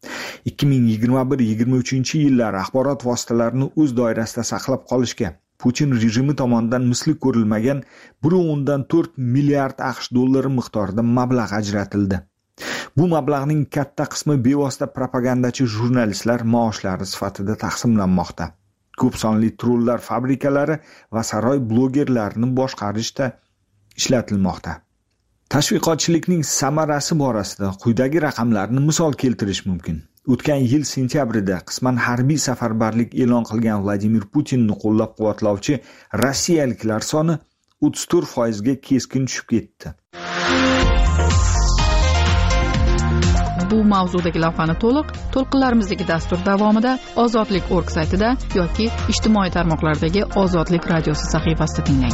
F: 2021-23 axborot vositalarini o'z doirasida saqlab qolishga Putin rejimi tomonidan misli ko'rilmagan 1.4 milliard AQSh dollari miqdorida mablag' ajratildi. Bu mablag'ning katta qismi bevosita propagandachi jurnalistlar maoshlari sifatida taqsimlanmoqda. Ko'p sonli trollar fabrikalari va saroy blogerlarini boshqarishda ishlatilmoqda. Tashviqotchilikning samarasi borasida quyidagi raqamlarni misol keltirish mumkin. O'tgan yil sentyabrida qisman harbiy safarbarlik e'lon qilgan Vladimir Putinni qo'llab-quvvatlovchi rossiyaliklar soni 34% ga keskin tushib ketdi.
B: Bu mavzudagi lavhani to'lqinlarimizdagi dastur davomida Ozodlik.org saytida yoki ijtimoiy tarmoqlardagi Ozodlik radiosi sahifasida tinglang.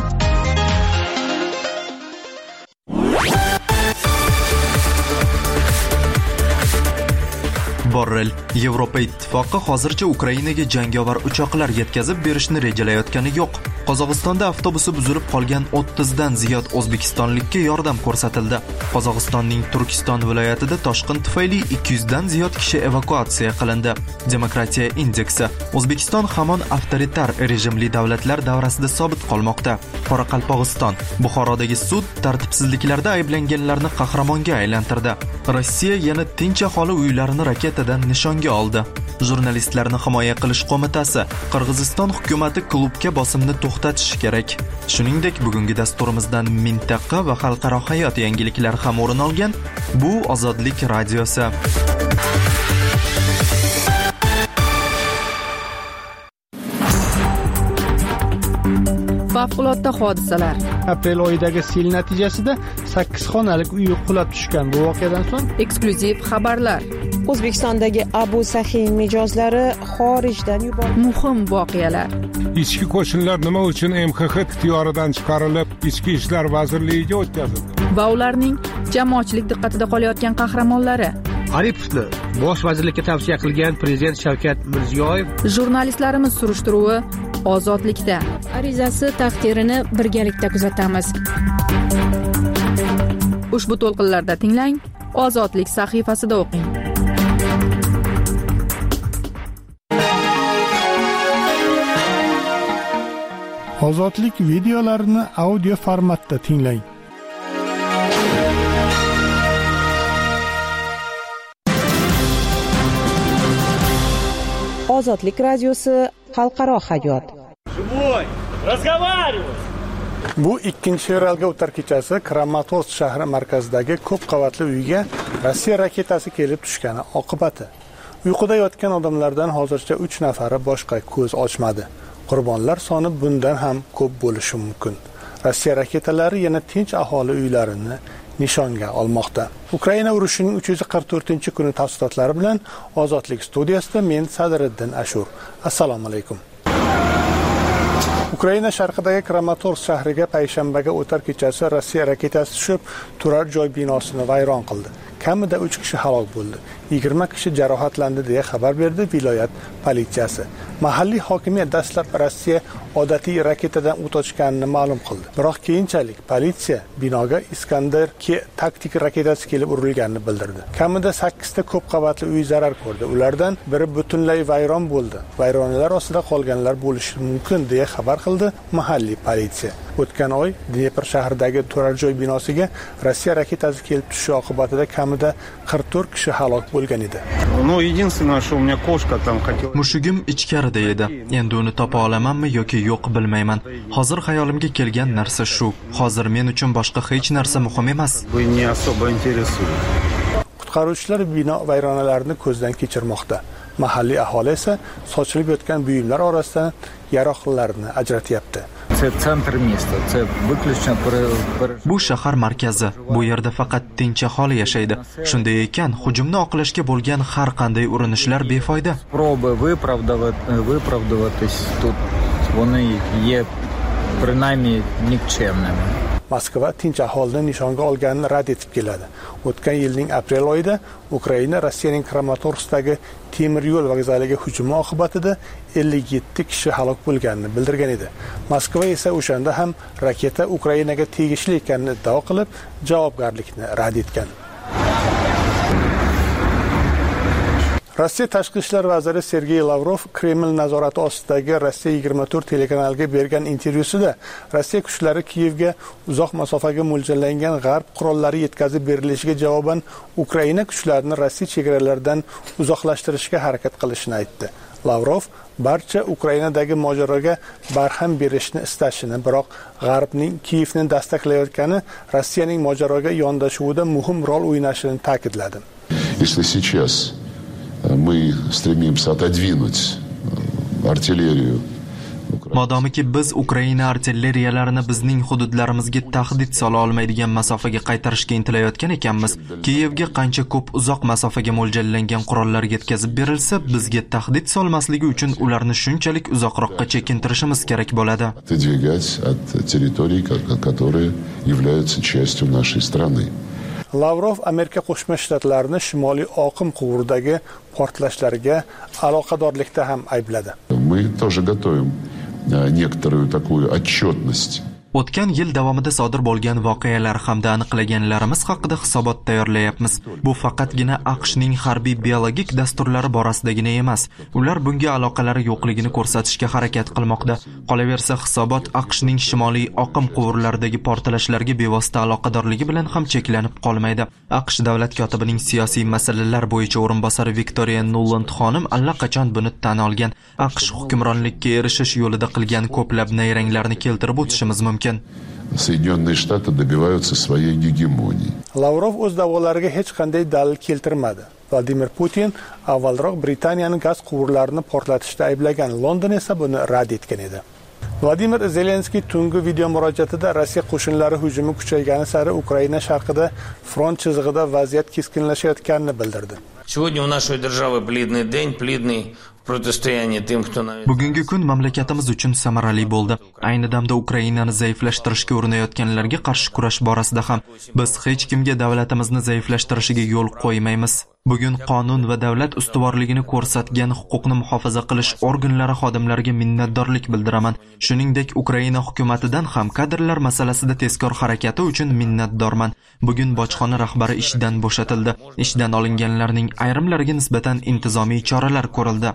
A: Borrell, Yevropa ittifoqi hozircha Ukrainaga jangovar uchoqlar yetkazib berishni rejalayotgani yo'q. Qozog'istonda avtobusi buzilib qolgan 30 dan ziyod o'zbekistonlikka yordam ko'rsatildi. Qozog'istonning Turkiston viloyatida toshqin tufayli 200 dan ziyod kishi evakuatsiya qilindi. Demokratiya indeksi: O'zbekiston hamon avtoritar rejimli davlatlar davrasida sobit qolmoqda. Qoraqalpog'iston, Buxorodagi sud tartibsizliklarda ayblanganlarni qahramonga aylantirdi. Rossiya yana tinch aholi uylarini raketadan nishonga oldi. Jurnalistlarni himoya qilish qo'mitasi: Qirg'iziston hukumatı klubga bosimni to'xtatishi kerak. Shuningdek, bugungi dasturimizdan mintaqa va xalqaro hayot yangiliklari ham o'rin olgan. Bu Ozodlik radiosi.
B: Favqulodda hodisalar.
C: Aprel oyidagi sel natijasida 8 xonalik uy qulab tushgan. Bu voqeadan so'ng
B: eksklyuziv xabarlar.
D: O'zbekistondagi Abu Sahiy mijozlari xorijdan yuborildi.
B: Muhim voqealar.
I: Ichki qo'shinlar nima uchun MXX ixtiyoridan chiqarilib, Ichki ishlar vazirligiga o'tkazildi?
B: Va ularning jamoatchilik diqqatida qolayotgan qahramonlari.
C: Aripovni bosh vazirlikka tavsiya qilgan prezident Shavkat Mirziyoyev.
B: Jurnalistlarimiz surishtiruvi Ozodlikda.
H: Arizasi taqdirini birgalikda kuzatamiz.
B: Ushbu to'lqinlarda tinglang, Ozodlik sahifasida o'qing.
C: Ozodlik videolarini audio formatda tinglang.
D: Ozodlik radiosi xalqaro hayot.
C: Bu ikkinchi fevralga o'tar kechasi Kramatorsk shahri markazidagi ko'p qavatli uyga Rossiya raketasi kelib tushgani oqibati. Uyquda yotgan odamlardan hozircha 3 nafari boshqa ko'z ochmadi. Qurbonlar soni bundan ham ko'p bo'lishi mumkin. Rossiya raketalari yana tinch aholi uylarini nishonga olmoqda. Ukraina urushining 344-kuni tafsilotlari bilan Ozodlik studiyasida men Sadriddin Ashur. Assalomu alaykum. Ukraina sharqidagi Kramatorsk shahriga payshanbaga o'tar kechasi Rossiya raketasi tushib, turar joy binosini vayron qildi. Kamida 3 kishi halok bo'ldi. 20 kishi jarohatlandi deya xabar berdi viloyat politsiyasi. Mahalliy hokimiyat dastlab Rossiya odatiy raketadan o't ochganini ma'lum qildi. Biroq keyinchalik politsiya binoga Iskandar 2 taktik raketasi kelib urilganini bildirdi. Kamida 8 ta ko'p qavatli uy zarar ko'rdi. Ulardan biri butunlay vayron bo'ldi. Vayronalar ostida qolganlar bo'lishi mumkin deya xabar qildi mahalliy politsiya. O'tgan oy Dnepr shahridagi turar joy binosiga Rossiya raketasi kelib tushishi oqibatida kamida 44 kishi halok bo'lgan edi.
A: Mushugim ichkarida edi. Endi uni topa olamanmi yoki yo'q bilmayman. Hozir xayolimga kelgan narsa shu. Hozir men uchun boshqa hech narsa muhim emas.
C: Qutqaruvchilar bino vayronalarini ko'zdan kechirmoqda. Mahalliy aholi esa sochilib yotgan buyumlar orasidan yaroqlarni ajratyapti.
A: Bu shahar markazi. Bu yerda faqat tinch aholi yashaydi. Shunday ekan, hujumni oqlashga bo'lgan har qanday urinishlar befoyda.
C: Moskva tinch aholini nishonga olganini rad etib keladi. O'tgan yilning aprel oyida Ukraina Rossiyaning Kramatorskdagi temir yo'l vokzaliga hujumi oqibatida 57 kishi halok bo'lganini bildirgan edi. Moskva esa o'shanda ham raketa Ukrainaga tegishli ekanini iddao qilib, javobgarlikni rad etgan. Rossiya tashqi ishlar vaziri Sergey Lavrov Kreml nazorati ostidagi Rossiya 24 telekanaliga bergan intervyusida Rossiya kuchlari Kiyevga uzoq masofaga mo'ljallangan g'arb qurollari yetkazib berilishiga javoban Ukraina kuchlarini Rossiya chegaralaridan uzoqlashtirishga harakat qilishini aytdi. Lavrov barcha Ukrainadagi mojaroga barham berishni istashini, biroq G'arbning Kiyevni dastaklayotgani Rossiyaning mojaroga yondashuvida muhim rol o'ynashini ta'kidladi.
Y: Мы стремимся отодвинуть артиллерию
A: Modomiki biz Ukraina artilleriyalarini bizning hududlarimizga tahdid sola olmaydigan masofaga qaytarishga intilayotgan ekanmiz, Kiyevga qancha ko'p uzoq masofaga mo'ljallangan qurollar yetkazib berilsa, bizga tahdid solmasligi uchun ularni shunchalik uzoqroqqa chekintirishimiz kerak bo'ladi.
C: Lavrov Amerika Qo'shma Shtatlarini Shimoliy oqim quvuridagi portlashlarga aloqadorlikda ham aybladi.
E: Мы тоже готовим некоторую такую отчетность.
A: O'tgan yil davomida sodir bo'lgan voqealar hamda aniqlaganlarimiz haqida hisobot tayyorlayapmiz. Bu faqatgina AQShning harbiy biologik dasturlari borasidagina emas. Ular bunga aloqalari yo'qligini ko'rsatishga harakat qilmoqda. Qolaversa, hisobot AQShning shimoliy oqim quvurlaridagi portlashlarga bevosita aloqadorligi bilan ham cheklanib qolmaydi. AQSh davlat kotibining siyosiy masalalar bo'yicha o'rinbosari Victoria Nuland xonim allaqachon buni tan olgan. AQSh hukmronlikka erishish yo'lida qilgan ko'plab nayranglarni keltirib o'tishimiz mumkin.
E: Соединенные Штаты добиваются своей гегемонии.
C: Lavrov o'z da'volariga hech qanday dalil keltirmadi. Vladimir Putin avvalroq Britaniyaning gaz quvurlarini portlatishda ayblagan, London esa buni rad etgan edi. Vladimir Zelenskiy tungi video murojaatida Rossiya qo'shinlari hujumi kuchaygani sari Ukraina sharqida front chizig'ida vaziyat keskinlashayotganini bildirdi.
J: Сегодня у нашей державы бледный день, бледный противостояние тем, кто
A: Bugungi kun mamlakatimiz uchun samarali bo'ldi. Ayni damda Ukrainani zaiflashtirishga urinayotganlarga qarshi kurash borasida ham biz hech kimga davlatimizni zaiflashtirishiga yo'l qo'ymaymiz. Bugun qonun va davlat ustuvorligini ko'rsatgan huquqni muhofaza qilish organlari xodimlariga minnatdorlik bildiraman. Shuningdek, Ukraina hukumatidan ham kadrlar masalasida tezkor harakati uchun minnatdorman. Bugun bojxona rahbari ishdan bo'shatildi. Ishdan olinganlarning ayrimlariga nisbatan intizomiy choralar ko'rildi.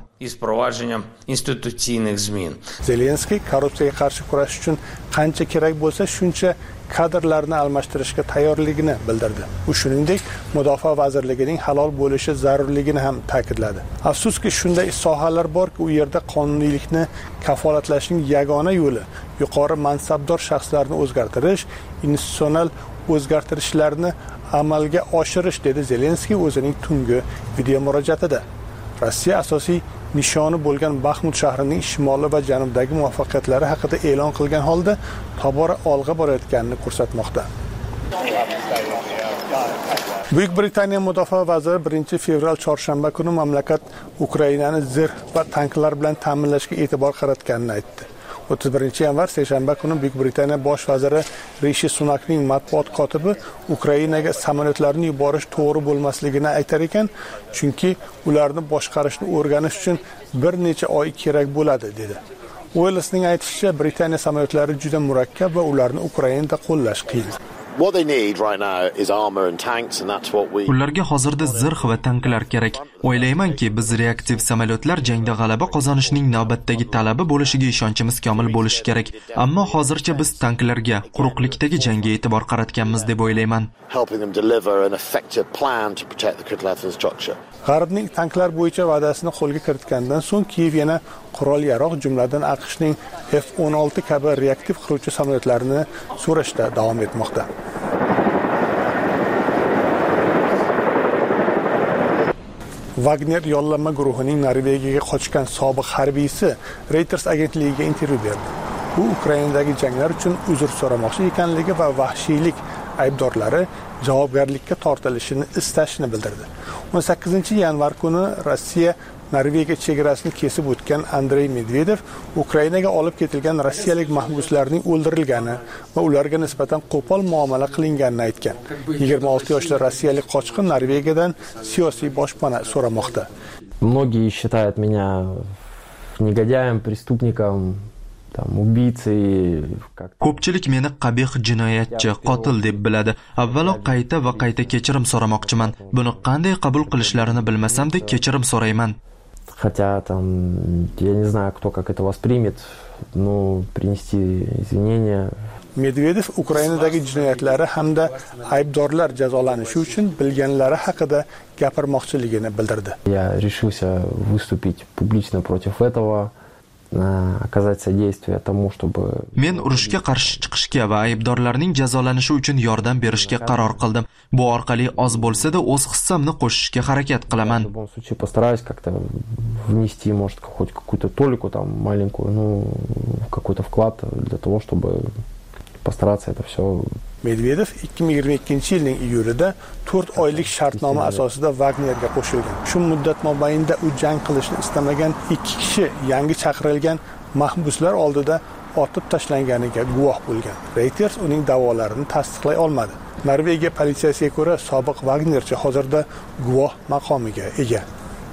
C: Zelenskiy korrupsiyaga qarshi kurash uchun qancha kerak bo'lsa shuncha kadrlarni almashtirishga tayyorligini bildirdi. U shuningdek, Mudofaa vazirligining halol bo'lishi zarurligini ham ta'kidladi. Afsuski, shunday sohalar borki, u yerda qonuniylikni kafolatlashning yagona yo'li yuqori mansabdor shaxslarni o'zgartirish, institutsional o'zgartirishlarni amalga oshirish, dedi Zelenskiy o'zining tungi video murojaatida. Rossiya asosiy nishoni bo'lgan Baxmut shahrining shimoli va janubidagi muvaffaqiyatlari haqida e'lon qilgan holda tobora olg'a borayotganini ko'rsatmoqda. Buyuk Britaniya mudofaa vaziri 1-fevral chorshanba kuni mamlakat Ukrainani zirh va tanklar bilan ta'minlashga e'tibor qaratganini aytdi. 31-yanvar seshanba kuni Buyuk Britaniya bosh vaziri Rishi Sunakning matbuot kotibi Ukrainaga samolyotlarni yuborish to'g'ri bo'lmasligini aytar ekan, chunki ularni boshqarishni o'rganish uchun bir necha oy kerak bo'ladi, dedi. Uellsning aytishicha, Britaniya samolyotlari juda murakkab va ularni Ukrainada qo'llash qiyin.
K: What they need right now is armor and tanks, and that's what we.
A: Ularga hozirda zirh va tanklar kerak. O'ylaymanki, biz reaktiv samolyotlar jangda g'alaba qozonishning navbatdagi talabi bo'lishiga ishonchimiz komil bo'lishi kerak. Ammo hozircha biz tanklarga, quruqlikdagi jangga e'tibor qaratganmiz deb o'ylayman.
K: Helping them deliver an effective plan to protect the critical infrastructure.
C: G'arbning tanklar bo'yicha va'dasini qo'lga kiritgandan so'ng Kiyev yana qurol-yarog', jumladan AQShning F-16 kabi reaktiv qiruvchi samolyotlarini so'rashda davom etmoqda. Wagner yollanma guruhining Norvegiyaga qochgan sobiq harbiysi Reuters agentligiga intervyu berdi. U Ukrainadagi janglar uchun uzr so'ramoqchi ekanligi va vahshiylik aybdorlari javobgarlikka tortilishini istashini bildirdi. 18-yanvar kuni Rossiya Norvegiya chegarasini kesib o'tgan Andrey Medvedev Ukrainaga olib ketilgan rossiyalik mahbuslarning o'ldirilgani va ularga nisbatan qo'pol muomala qilinganini aytgan. 26 yoshli rossiyalik qochqin Norvegiyadan siyosiy boshpana so'ramoqda.
L: Многие считают меня негодяем, преступником,
A: Ko'pchilik meni qabih jinoyatchi, qotil deb biladi. Avvalo qayta va qayta kechirim so'ramoqchiman. Buni qanday qabul qilishlarini bilmasam-da kechirim so'rayman.
L: Хотя я не знаю, кто как это воспримет, но принести извинения.
C: Medvedev Ukrainadagi jinoyatlari hamda aybdorlar jazolanishi uchun bilganlari haqida gapirmoqchiligini bildirdi.
L: Я решился выступить публично против этого. оказать содействие тому, чтобы...
A: Men urushga qarshi chiqishga va aybdorlarning jazolanishi uchun yordam berishga qaror qildim. Bu orqali oz bo'lsa-da o'z hissamni qo'shishga harakat qilaman.
L: В любом случае постараюсь как-то внести, может, хоть какую-то толику там маленькую, ну, какой-то вклад для того, чтобы постараться это все.
C: Medvedev 2022 yilning iyulida 4 oylik shartnoma asosida Wagnerga qo'shilgan. Shu muddat mobaynida u jang qilishni istamagan 2 kishi yangi chaqirilgan mahbuslar oldida otib tashlanganiga guvoh bo'lgan. Reuters uning da'volarini tasdiqlay olmadi. Norvegiya politsiyasiga ko'ra, sobiq Wagnerchi hozirda guvoh maqomiga ega.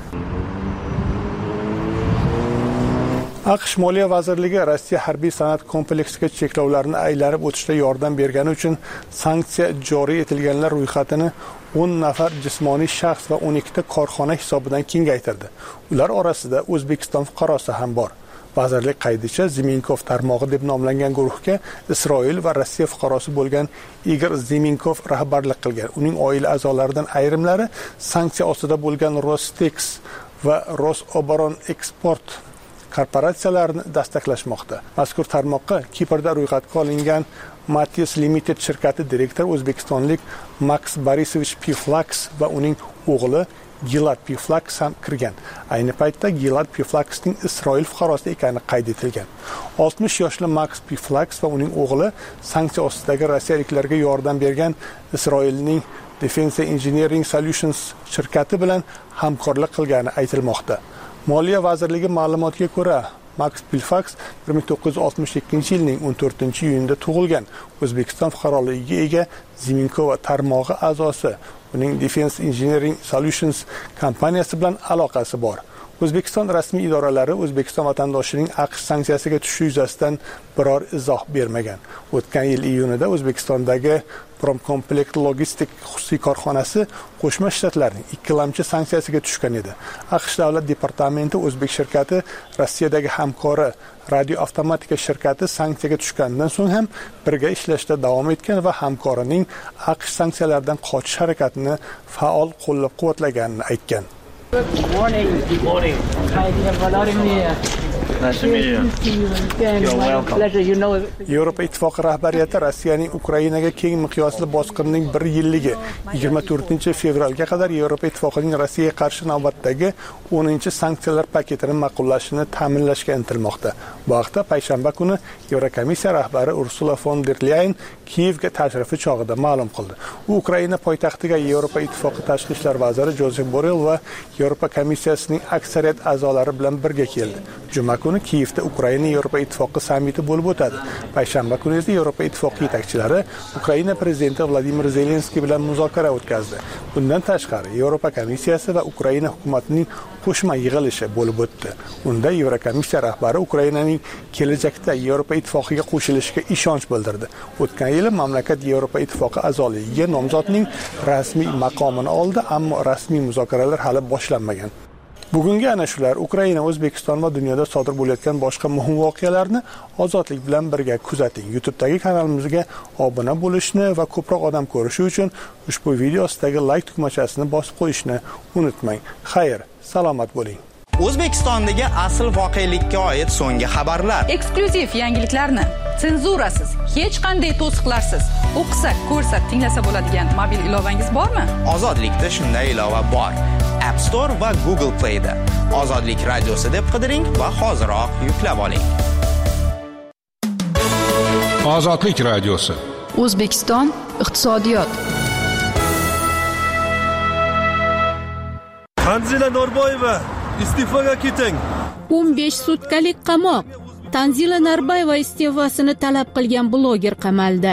C: AQSh Moliya vazirligi Rossiya harbiy sanoat kompleksiga cheklovlarni aylanib o'tishda yordam bergani uchun sanksiya joriy etilganlar ro'yxatini 10 nafar jismoniy shaxs va 12 ta korxona hisobidan kengaytirdi. Ular orasida O'zbekiston fuqarosi ham bor. Vazirlik qaydicha Ziminkov tarmog'i deb nomlangan guruhga Isroil va Rossiya fuqarosi bo'lgan Igor Ziminkov rahbarlik qilgan. Uning oila a'zolaridan ayrimlari sanksiya ostida bo'lgan Rostex va Rosoboronexport korporatsiyalarini dastaklashmoqda. Mazkur tarmoqqa Kiprda ro'yxatga olingan Matias Limited shirkati direktor o'zbekistonlik Max Borisovich Piflaks va uning o'g'li Gilad Piflaks ham kirgan. Ayni paytda Gilad Piflaksning Isroil fuqarosi ekani qayd etilgan. 60 yoshli Max Piflaks va uning o'g'li sanksiya ostidagi rossiyaliklarga yordam bergan Isroilning Defense Engineering Solutions shirkati bilan hamkorlik qilgani aytilmoqda. Moliya vazirligi ma'lumotiga ko'ra, Max Piflaks 1962 yilning 14-iyunida tug'ilgan. O'zbekiston fuqaroligiga ega Ziminkova tarmog'i a'zosi. Uning Defense Engineering Solutions kompaniyasi bilan aloqasi bor. O'zbekiston rasmiy idoralari O'zbekiston vatandoshining AQSh sanksiyasiga tushishi yuzasidan biror izoh bermagan. O'tgan yil iyunida O'zbekistondagi Promkomplekt logistik xususiy korxonasi Qo'shma Shtatlarning ikkilamchi sanksiyasiga tushgan edi. AQSh davlat departamenti O'zbek shirkati Rossiyadagi hamkori Radioavtomatika shirkati sanksiyaga tushgandan so'ng ham birga ishlashda davom etgan va hamkorining AQSh sanksiyalardan qochish harakatini faol qo'llab-quvvatlaganini aytgan.
N: Good morning. Good morning. Hi, Vladimir. Nice to meet you. You're welcome. Pleasure. You know.
C: Yevropa Ittifoqi rahbariyati Rossiyaning Ukrainaga keng miqyosli bosqinining 1 yilligi 24-fevralga qadar Yevropa Ittifoqining Rossiyaga qarshi navbatdagi 10-sanksiyalar paketini ma'qullashini ta'minlashga intilmoqda. Bu haqda payshanba kuni Yevrokomissiya rahbari Ursula von der Leyen Kiyevga tashrifi chog'ida ma'lum qildi. U Ukraina poytaxtiga Yevropa Ittifoqi tashqi ishlar vaziri Josep Borrell va Yevropa komissiyasining aksariyat a'zolari bilan birga keldi. Juma kuni Kiyevda Ukraina Yevropa Ittifoqi sammiti bo'lib o'tadi. Payshanba kuni esa Yevropa Ittifoqi yetakchilari Ukraina prezidenti Vladimir Zelenskiy bilan muzokara o'tkazdi. Bundan tashqari Yevropa komissiyasi va Ukraina hukumatining qo'shma yig'ilishi bo'lib o'tdi. Unda Yevrokomissiya rahbari Ukrainaning kelajakda Yevropa Ittifoqiga qo'shilishiga ishonch bildirdi. O'tgan yili mamlakat Yevropa Ittifoqi a'zoligiga nomzodning rasmiy maqomini oldi, ammo rasmiy muzokaralar hali boshlanmagan. Bugungi ana shular Ukraina, O'zbekiston va dunyoda sodir bo'layotgan boshqa muhim voqealarni ozodlik bilan birga kuzating. YouTube'dagi kanalimizga obuna bo'lishni va ko'proq odam ko'rishi uchun ushbu video ostidagi like tugmachasini bosib qo'yishni unutmang. Xayr, salomat bo'ling.
O: O'zbekistondagi asl voqelikka oid so'nggi xabarlar.
B: Eksklyuziv yangiliklarni senzurasiz, hech qanday to'siqlarsiz o'qisa, ko'rsa, tinglasa bo'ladigan mobil ilovangiz bormi?
O: Ozodlikda shunday ilova bor. App Store va Google Play'da Ozodlik radiosi deb qidiring va hoziroq yuklab oling.
I: Ozodlik radiosi.
B: O'zbekiston iqtisodiyot.
P: Tanzila Norboyeva iste'foga keting.
Q: 15 sutkalik qamoq. Tanzila Norboyeva iste'fosini talab qilgan bloger qamaldi.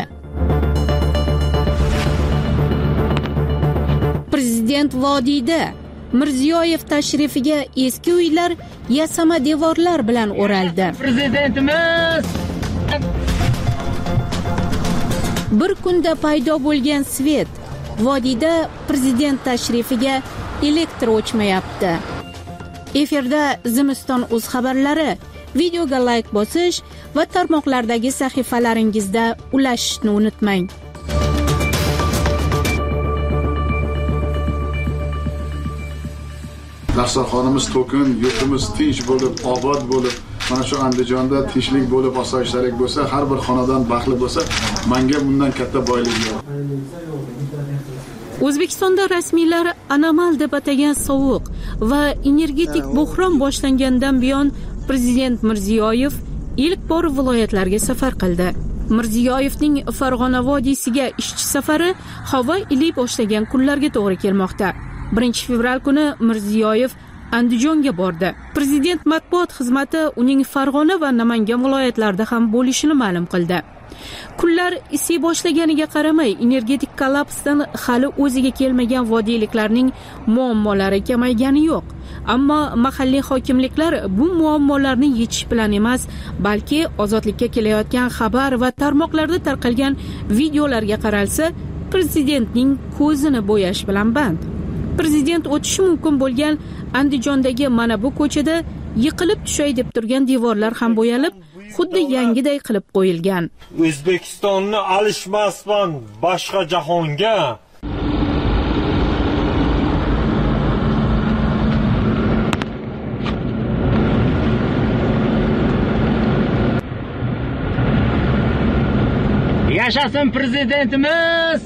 Q: Prezident Vodiyda Mirziyoyev tashrifiga eski uylar yasama devorlar bilan o'raldi.
N: Prezidentimiz
Q: Bir kunda paydo bo'lgan svet. Vodiyda prezident tashrifiga elektr o'chmayapti. Efirda Zimiston o'z xabarlari. Videoga like bosish va tarmoqlardagi sahifalaringizda ulashishni unutmang.
E: Dasturxonimiz to'kin, yurtimiz tinch bo'lib, obod bo'lib,
R: mana shu Andijonda tinchlik bo'lib, osoyishtalik bo'lsa, har bir xonadon baxtli bo'lsa, menga bundan katta boylik yo'q.
Q: O'zbekistonda rasmiylar anomal deb atagan sovuq va energetik buhron boshlangandan buyon Prezident Mirziyoyev ilk bor viloyatlarga safar qildi. Mirziyoyevning Farg'ona vodiysiga ishchi safari havo iliy boshlagan kunlarga to'g'ri kelmoqda. 1-fevral kuni Mirziyoyev Andijonga bordi. Prezident matbuot xizmati uning Farg'ona va Namangan viloyatlarida ham bo'lishini ma'lum qildi. Kunlar isiy boshlaganiga qaramay, energetik kollapsdan hali o'ziga kelmagan vodiyliklarning muammolari kamaygani yo'q. Ammo mahalliy hokimliklar bu muammolarni yechish bilan emas, balki ozodlikka kelayotgan xabar va tarmoqlarda tarqalgan videolarga qaralsa, prezidentning ko'zini bo'yash bilan band. Prezident o'tishi mumkin bo'lgan Andijondagi mana bu ko'chada yiqilib tushay deb turgan devorlar ham bo'yalib, xuddi yangiday qilib qo'yilgan.
S: O'zbekistonni alishmasman boshqa jahonga.
T: Yashasın prezidentimiz!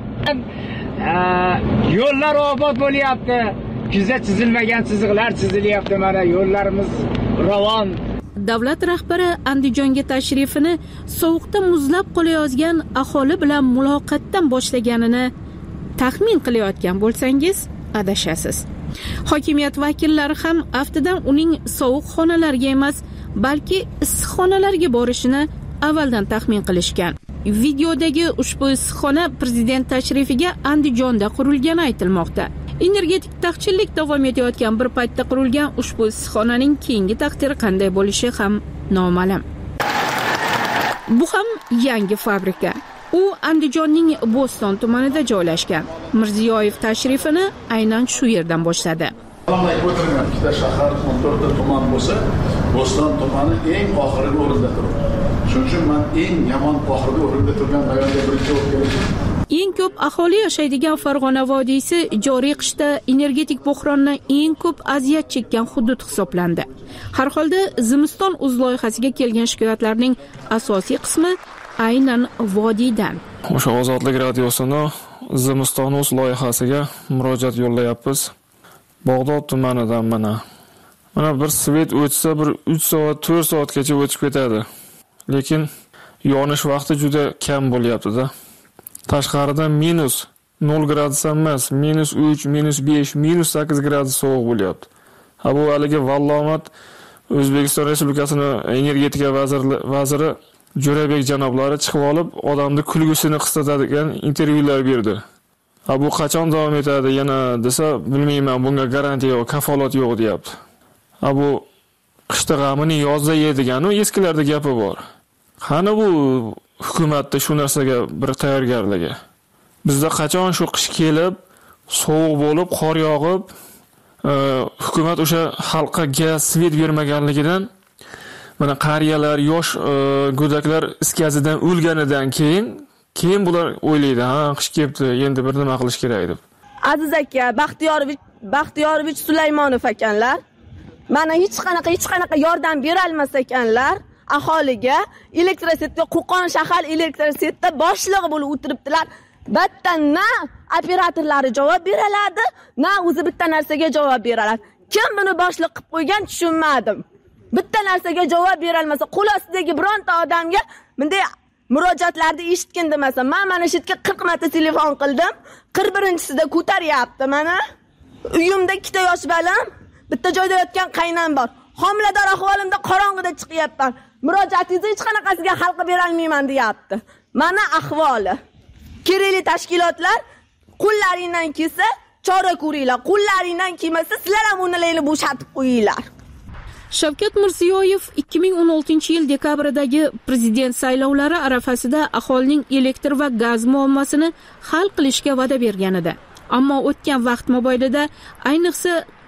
T: Yo'llar obod bo'lyapti. Kuzda chizilmagan chiziqlar chizilyapti. Mana yo'llarimiz ravon.
Q: Davlat rahbari Andijonga tashrifini sovuqda muzlab qolayotgan aholi bilan muloqotdan boshlaganini taxmin qilayotgan bo'lsangiz, adashasiz. Hokimiyat vakillari ham aftidan uning sovuq xonalarga emas, balki issiq xonalarga borishini avvaldan taxmin qilishgan. Videodagi ushbu issiqxona prezident tashrifiga Andijonda qurilgani aytilmoqda. Energetik taqchillik davom etayotgan bir paytda qurilgan ushbu issiqxonaning keyingi taqdiri qanday bo'lishi ham noma'lum. Bu ham yangi fabrika. U Andijonning Bo'ston tumanida joylashgan. Mirziyoyev tashrifini aynan shu yerdan boshladi.
R: Ikkita shahar 14 ta tuman bo'lsa, Bo'ston tumani eng oxirgi o'rinda turibdi. Shuning uchun men eng yomon oxirgi o'rinda turgan rayonga birinchi bo'lib keldim.
Q: Eng ko'p aholi yashaydigan Farg'ona vodiysi joriy qishda energetik buhrondan eng ko'p aziyat chekkan hudud hisoblandi. Har holda zimiston o'z loyihasiga kelgan shikoyatlarning asosiy qismi aynan vodiydan.
U: O'sha Ozodlik radiosini zimiston o'z loyihasiga murojaat yo'llayapmiz. Bog'dod tumanidan mana bir svet o'tsa, bir 3 soat, 4 soatgacha o'tib ketadi. Lekin yonish vaqti juda kam bo'lyapti-da. Tashqarida minus 0 gradus emas, minus 3, minus 5, minus 8 gradus sovuq bo'lyapti. Bu haligi vallomat O'zbekiston Respublikasining energetika vaziri Jo'rabek janoblari chiqib olib, odamni kulgusini qisqartiradigan intervyular berdi. Bu qachon davom etadi yana desa, bilmayman, bunga garantiya yo'q, kafolat yo'q deyapti. Bu qishda g'amini yozda yeydigan, eskilarda gapi bor. Qani bu hukumatda shu narsaga bir tayyorgarligi. Bizda qachon shu qish kelib, sovuq bo'lib, qor yog'ib, hukumat o'sha xalqqa gaz, svet bermaganligidan, mana qariyalar, yosh go'daklar iskazidan o'lganidan keyin bular o'ylaydi, qish kelibdi, endi bir nima qilish kerak deb.
Y: Aziz aka, Baxtiyorovich Sulaymonov ekanlar. Mana hech qanaqa yordam bera olmas ekanlar. Aholiga elektrositga Qo'qon shahar elektrositda boshlig'i bo'lib o'tiribdilar. Bitta na operatorlari javob beraladi, na o'zi bitta narsaga javob beraladi. Kim buni boshliq qilib qo'ygan tushunmadim. Bitta narsaga javob bera olmasa, qo'l ostidagi bironta odamga bunday murojaatlarni eshitgan demasa, men mana shu yerga 40 marta telefon qildim. 41-sida ko'taryapti mana. Uyimda 2 ta yosh bolam, bitta joyda yotgan qaynam bor. Homilador ahvolimda qorong'ida chiqyapman. Murojaatingizni hech qanaqasiga hal qilib bera olmayman deyapti. Mana ahvoli. Kerakli tashkilotlar qo'llaringdan kelsa chora ko'ringlar. Qo'llaringdan kelmasa sizlar ham ularni bo'shatib qo'yinglar.
Q: Shavkat Mirziyoyev 2016-yil dekabrdagi prezident saylovlari arafasida aholining elektr va gaz muammosini hal qilishga va'da bergan edi. Ammo o'tgan vaqt mobaynida ayniqsa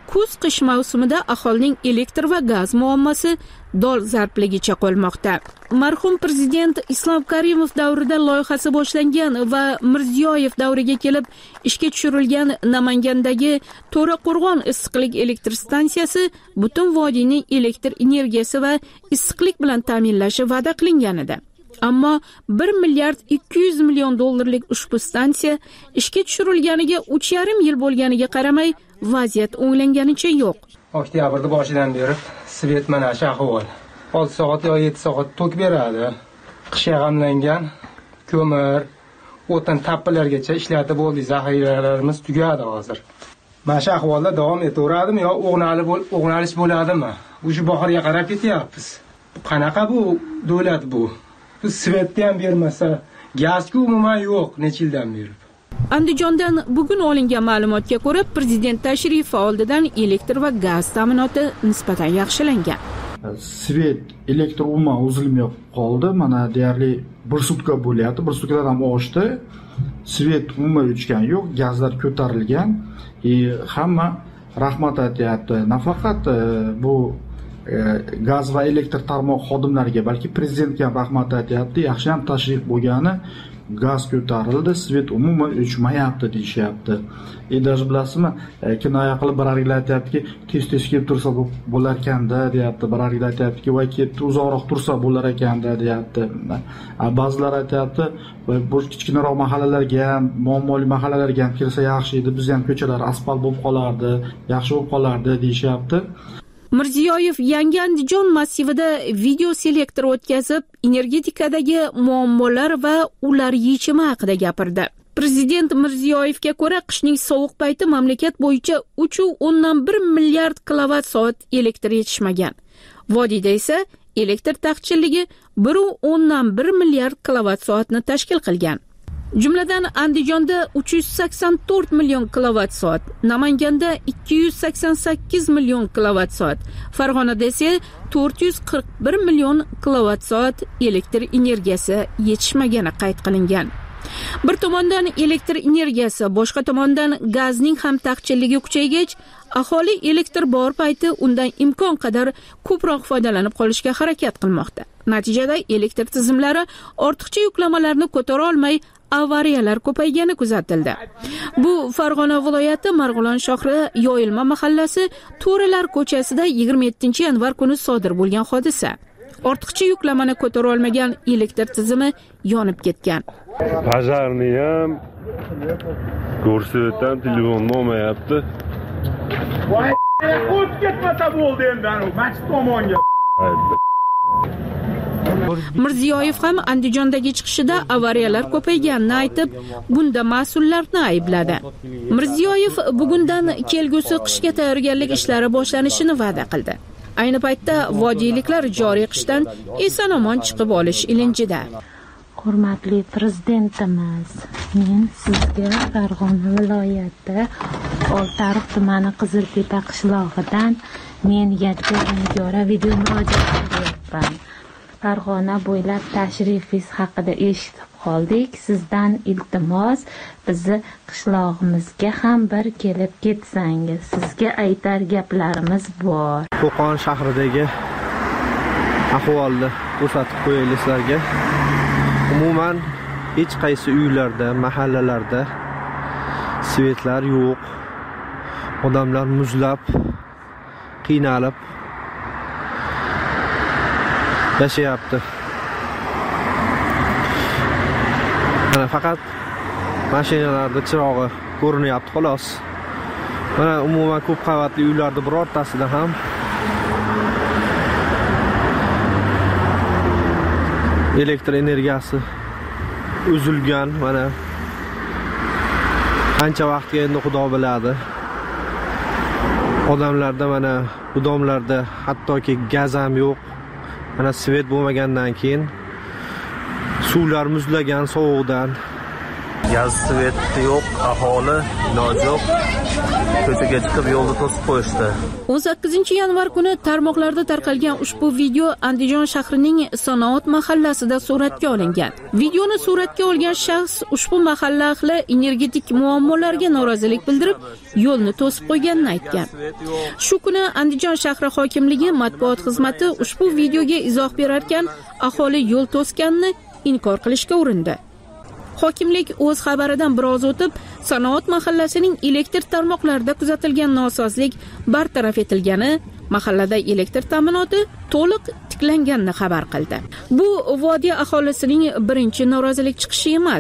Q: kuz-qish mavsumida aholining elektr va gaz muammosi dolzarbligicha qolmoqda. Marhum prezident Islom Karimov davrida loyihasi boshlangan va Mirziyoyev davriga kelib ishga tushirilgan Namangandagi To'raqo'rg'on issiqlik elektr stansiyasi butun vodiyning elektr energiyasi va issiqlik bilan ta'minlashi va'da qilingan edi. Ammo 1 milliard 200 million dollarlik ushbu stansiya ishga tushirilganiga 3,5 yil bo'lganiga qaramay vaziyat o'nglanganicha yo'q.
G: Oktyabrda boshidan beri svet mana shu ahvol. 6 soat yo 7 soat tok beradi. Qish yog'amlangan ko'mir, o'tin tappalargacha ishlatib bo'ldik, zaxiralarimiz tugadi hozir. Mana shu ahvolda davom etaveradimi yo o'g'nalish bo'ladimi? O'sha bahorga qarab ketyapmiz. Qanaqa bu davlat bu? Svetni ham bermasa, gazku umuman yo'q necha yildan beri.
Q: Andijondan bugun olingan ma'lumotga ko'ra, prezident tashrifi oldidan elektr va gaz ta'minoti nisbatan yaxshilangan.
M: Svet elektr umuman uzilmay qoldi. Mana deyarli 1 sutka bo'lyapti. 1 sutkadan ham oshdi. Svet umuman o'chgan yo'q, gazlar ko'tarilgan. Hamma rahmat aytyapti. Nafaqat bu gaz va elektr tarmoq xodimlariga, balki prezidentga ham rahmat aytyapti. Yaxshi ham tashrif bo'lgani, gaz ko'tarildi, svet umuman o'chmayapti deyishyapti. Даже bilasizmi, kinoya qilib birarlar aytyaptiki, tez kelib tursa bo'lar ekanda, deyapti. Birarlar aytyaptiki, voy ketdi, uzoqroq tursa bo'lar ekanda, deyapti. Ba'zilar aytyapti, bu kichkinaroq mahallalarga ham, muammoli mahallalarga ham kirsa yaxshi edi, biz ham ko'chalar asfalt bo'lib qolardi, yaxshi bo'lib qolardi deyishyapti.
Q: Mirziyoyev yangi Andijon massivida video selektor o'tkazib, energetikadagi muammolar va ular yechimi haqida gapirdi. Prezident Mirziyoyevga ko'ra, qishning sovuq payti mamlakat bo'yicha 3,1 milliard kilovatt-soat elektr yetishmagan. Vodiyda esa elektr taqchilligi 1,1 milliard kilovatt-soatni tashkil qilgan. Jumladan Andijonda 384 million kilovatt-soat, Namanganda 288 million kilovatt-soat, Farg'onada esa 441 million kilovatt-soat elektr energiyasi yetishmagani qayd qilingan. Bir tomondan elektr energiyasi, boshqa tomondan gazning ham taqchilligi kuchaygach, aholi elektr bor payti undan imkon qadar ko'proq foydalanib qolishga harakat qilmoqda. Natijada elektr tizimlari ortiqcha yuklamalarni ko'tara olmay, avariyalar ko'paygani kuzatildi. Bu Farg'ona viloyati Marg'ilon shahri Yoyilma mahallasi To'ralar ko'chasida 27-yanvar kuni sodir bo'lgan hodisa. Ortiqcha yuklamani ko'tara olmagan elektr tizimi yonib ketgan.
V: Pajarni ham ko'rsatdan telefon olmayapti.
T: Voy, o't ketmasa bo'ldi endi, masjid tomonga.
Q: Mirziyoyev ham Andijondagi chiqishida avariyalar ko'payganini aytib, bunda mas'ullarni aybladi. Mirziyoyev bugundan kelgusi qishga tayyorgarlik ishlari boshlanishini va'da qildi. Ayni paytda vodiyliklar joriy qishdan eson-omon chiqib olish ilinjida.
W: Hurmatli prezidentimiz, men sizga Farg'ona viloyati Oltiariq tumani Qiziltepa qishlog'idan men Yodgor Nigora video murojaat qilyapman. Farg'ona bo'ylab tashrifingiz haqida eshitib qoldik. Sizdan iltimos, bizni qishlog'imizga ham bir kelib ketsangiz. Sizga aytar gaplarimiz bor.
X: Qo'qon shahridagi ahvolni ko'rsatib qo'yaylik sizlarga. Umuman hech qaysi uylarda, mahallalarda svetlar yo'q. Odamlar muzlab, qiynalib yashayapti. Mana faqat mashinalarda chirog'i ko'rinyapti xolos. Mana umuman ko'p qavatli uylarda birortasida ham elektr energiyasi uzilgan. Mana qancha vaqtga endi Xudo biladi. Odamlarda mana bu domlarda hattoki gaz ham yo'q. Mana svet bo'lmagandan keyin suvlar muzlagan sovuqdan. Gaz, svet yo'q, aholi iloji yo'q.
D: ko'chaga chiqib yo'lni to'sib qo'yishdi.
Q: 18 yanvar kuni tarmoqlarda tarqalgan ushbu video Andijon shahrining Sanoat mahallasida suratga olingan. Videoni suratga olgan shaxs ushbu mahalla ahli energetik muammolarga norozilik bildirib, yo'lni to'sib qo'yganini aytgan. Shu kuni Andijon shahri hokimligi matbuot xizmati ushbu videoga izoh berar ekan, aholi yo'l to'sganini inkor qilishga urindi. Hokimlik o'z xabaridan biroz o'tib, Sanoat mahallasining elektr tarmoqlarida kuzatilgan nosozlik bartaraf etilgani, mahallada elektr ta'minoti to'liq tiklanganini xabar qildi. Bu vodiy aholisining birinchi norozilik chiqishi emas.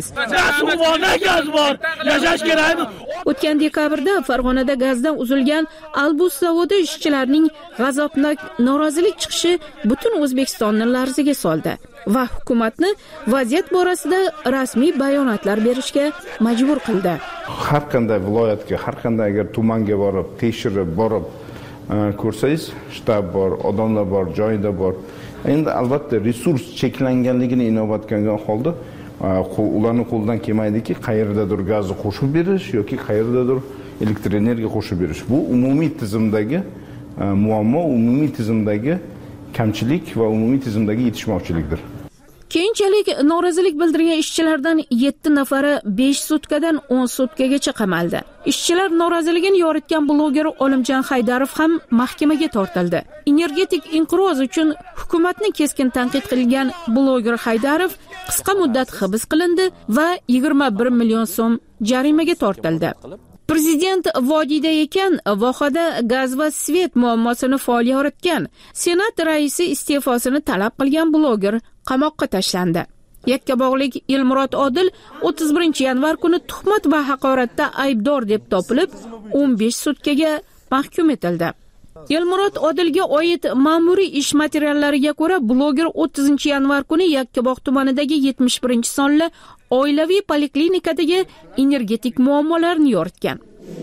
F: Gaz bor, yashash kerakmi?
Q: O'tgan dekabrda Farg'onada gazdan uzilgan Albus zavodi ishchilarining g'azabnok norozilik chiqishi butun O'zbekistonni larzaga soldi va hukumatni vaziyat borasida rasmiy bayonotlar berishga majbur qildi.
H: Har qanday viloyatga, har qanday agar tumanga borib, tekshirib borib ko'rsangiz, shtab bor, odamlar bor, joyida bor. Endi albatta resurs cheklanganligini inobatga olgan holda ularning qo'ldan kelmaydiki, qayerdadir gazni qo'shib berish yoki qayerdadir elektr energiya qo'shib berish. Bu umumiy tizimdagi muammo, umumiy tizimdagi kamchilik va umumiy tizimdagi yetishmovchilikdir.
Q: Keyinchalik norozilik bildirgan ishchilardan 7 nafari 5 sutkadan 10 sutkagacha qamaldi. Ishchilar noroziligini yoritgan bloger Olimjon Haydarov ham mahkamaga tortildi. Energetik inqiroz uchun hukumatni keskin tanqid qilgan bloger Haydarov qisqa muddat hibs qilindi va 21 million so'm jarimaga tortildi. Prezident vodiyda ekan, vohada gaz va svet muammosini faol yoritgan. Senat raisi iste'fosini talab qilgan bloger qamoqqa tashlandi. Yakkabog'lik Elmurod Odil 31 yanvar kuni tuhmat va haqoratda aybdor deb topilib, 15 sutkaga mahkum etildi. Elmurod Odilga oid ma'muriy ish materiallariga ko'ra, bloger 30 yanvar kuni Yakkabog' tumanidagi 71-sonli oilaviy poliklinikadagi energetik muammolarni yoritgan.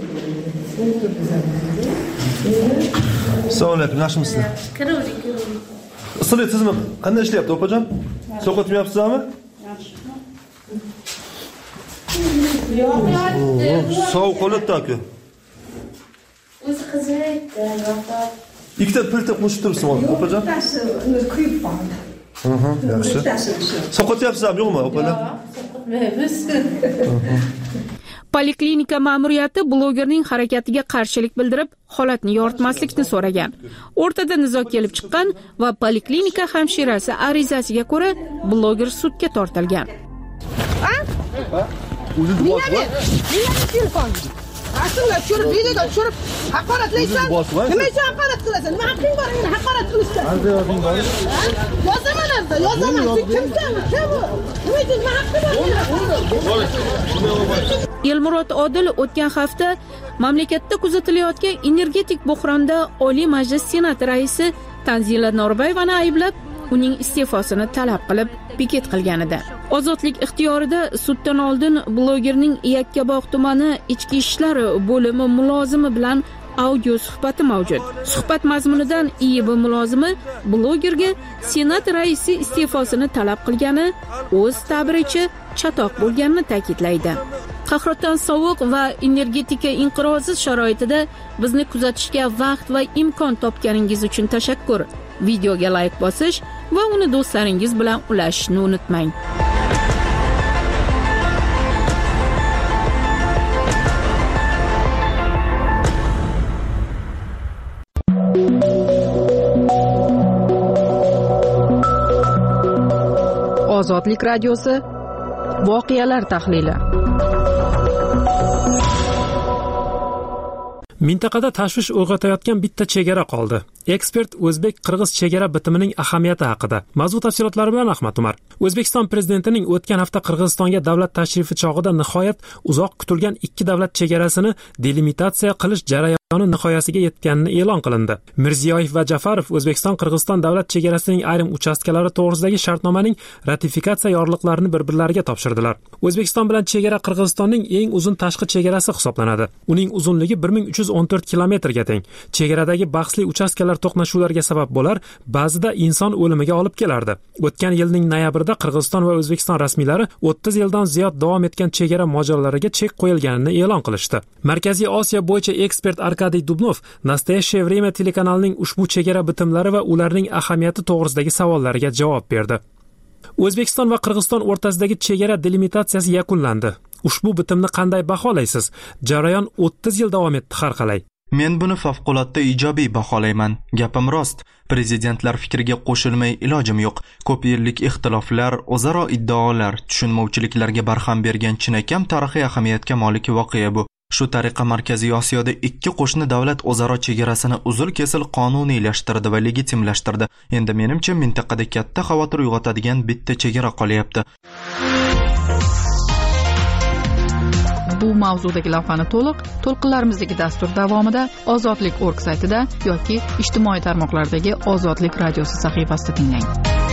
P: Assalomu alaykum, yaxshimisizlar? Issiqlik tizimi qanday ishlayapti, opajon? Sovqotmayapsizmi? Sovuq qo'libdi-ku.
J: O'zi qizaydi,
P: ikkita pilta qo'shib turibsizmi, opajon?
J: Kuyib qoldi.
P: Yaxshi. Sovqotyapsizmi, yo'qmi, opalar?
J: Sovqotmaymiz.
Q: Poliklinika ma'muriyati blogerning harakatiga qarshilik bildirib, holatni yoritmaslikni so'ragan. O'rtada nizo kelib chiqqan va poliklinika hamshirasi arizasiga ko'ra bloger sudga tortilgan.
J: Aslında tushirib, videoga tushirib, haqoratlaysan. Nima uchun haqorat qilasan? Nima haqqing bor meni haqorat qilishga? Yozaman, yozaman. Kimsan? Kim bu? Nima uchun nima haqqing bor?
Q: Elmurod Odil o'tgan hafta mamlakatda kuzatilayotgan energetik buhronda Oliy Majlis Senat raisi Tanzila Norboyevani ayblab, uning iste'fosini talab qilib piket qilgan edi. Ozodlik ixtiyorida suddan oldin blogerning Yakkabog' tumani ichki ishlar bo'limi mulozimi bilan audio suhbati mavjud. Suhbat mazmunidan IIB mulozimi blogerga Senat raisi iste'fosini talab qilgani o'z ta'biricha chatoq bo'lganini ta'kidlaydi. Qahraton sovuq va energetika inqirozi sharoitida bizni kuzatishga vaqt va imkon topganingiz uchun tashakkur. Videoga like bosish va uni do'stlaringiz bilan ulashishni unutmang. Ozodlik radiosi voqealar tahlili.
K: Mintaqada tashvish uyg'otayotgan bitta chegara qoldi. Ekspert o'zbek-qirg'iz chegara bitimining ahamiyati haqida. Mavzu tafsilotlari bilan Ahmad Umar. O'zbekiston prezidentining o'tgan hafta Qirg'izistonga davlat tashrifi chog'ida nihoyat uzoq kutilgan ikki davlat chegarasini delimitatsiya qilish jarayoni nihoyasiga yetganini e'lon qilindi. Mirziyoyev va Jafarov O'zbekiston Qirg'iziston davlat chegarasining ayrim uchastkalari to'g'risidagi shartnomaning ratifikatsiya yorliqlarini bir-birlariga topshirdilar. O'zbekiston bilan chegara Qirg'izistonning eng uzun tashqi chegarasi hisoblanadi. Uning uzunligi 1314 kilometrga teng. Chegaradagi bahsli uchastkalar to'qnashuvlarga sabab bo'lar, ba'zida inson o'limiga olib kelardi. O'tgan yilning noyabrida Qirg'iziston va O'zbekiston rasmiylari 30 yildan ziyod davom etgan chegara mojarolariga chek qo'yilganini e'lon qilishdi. Markaziy Osiyo bo'yicha ekspert Arkadiy Dubnov Nastoящее время telekanalining ushbu chegara bitimlari va ularning ahamiyati to'g'risidagi savollariga javob berdi. O'zbekiston va Qirg'iziston o'rtasidagi chegara delimitatsiyasi yakunlandi. Ushbu bitimni qanday baholaysiz? Jarayon 30 yil davom etdi har qalay.
A: Men buni favqulodda ijobiy baholayman. Gapim rost. Prezidentlar fikriga qo'shilmay ilojim yo'q. Ko'p yillik ixtiloflar, o'zaro iddaolar, tushunmovchiliklarga barham bergan chinakam tarixiy ahamiyatga molik voqea bu. Shu tariqa Markaziy Osiyoda ikki qo'shni davlat o'zaro chegarasini uzil-kesil qonuniylashtirdi va legitimlashtirdi. Endi menimcha mintaqada katta xavotir uyg'otadigan bitta chegara qolyapti.
B: Bu mavzudagi lavhani to'lqinlarimizdagi dastur davomida ozodlik.org saytida yoki ijtimoiy tarmoqlardagi Ozodlik radiosi sahifasida tinglang.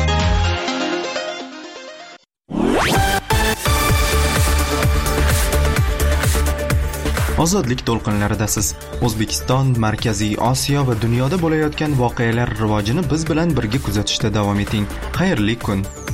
A: Ozodlik to'lqinlaridasiz. O'zbekiston, Markaziy Osiyo va dunyoda bo'layotgan voqealar rivojini biz bilan birga kuzatishda davom eting. Xayrli kun.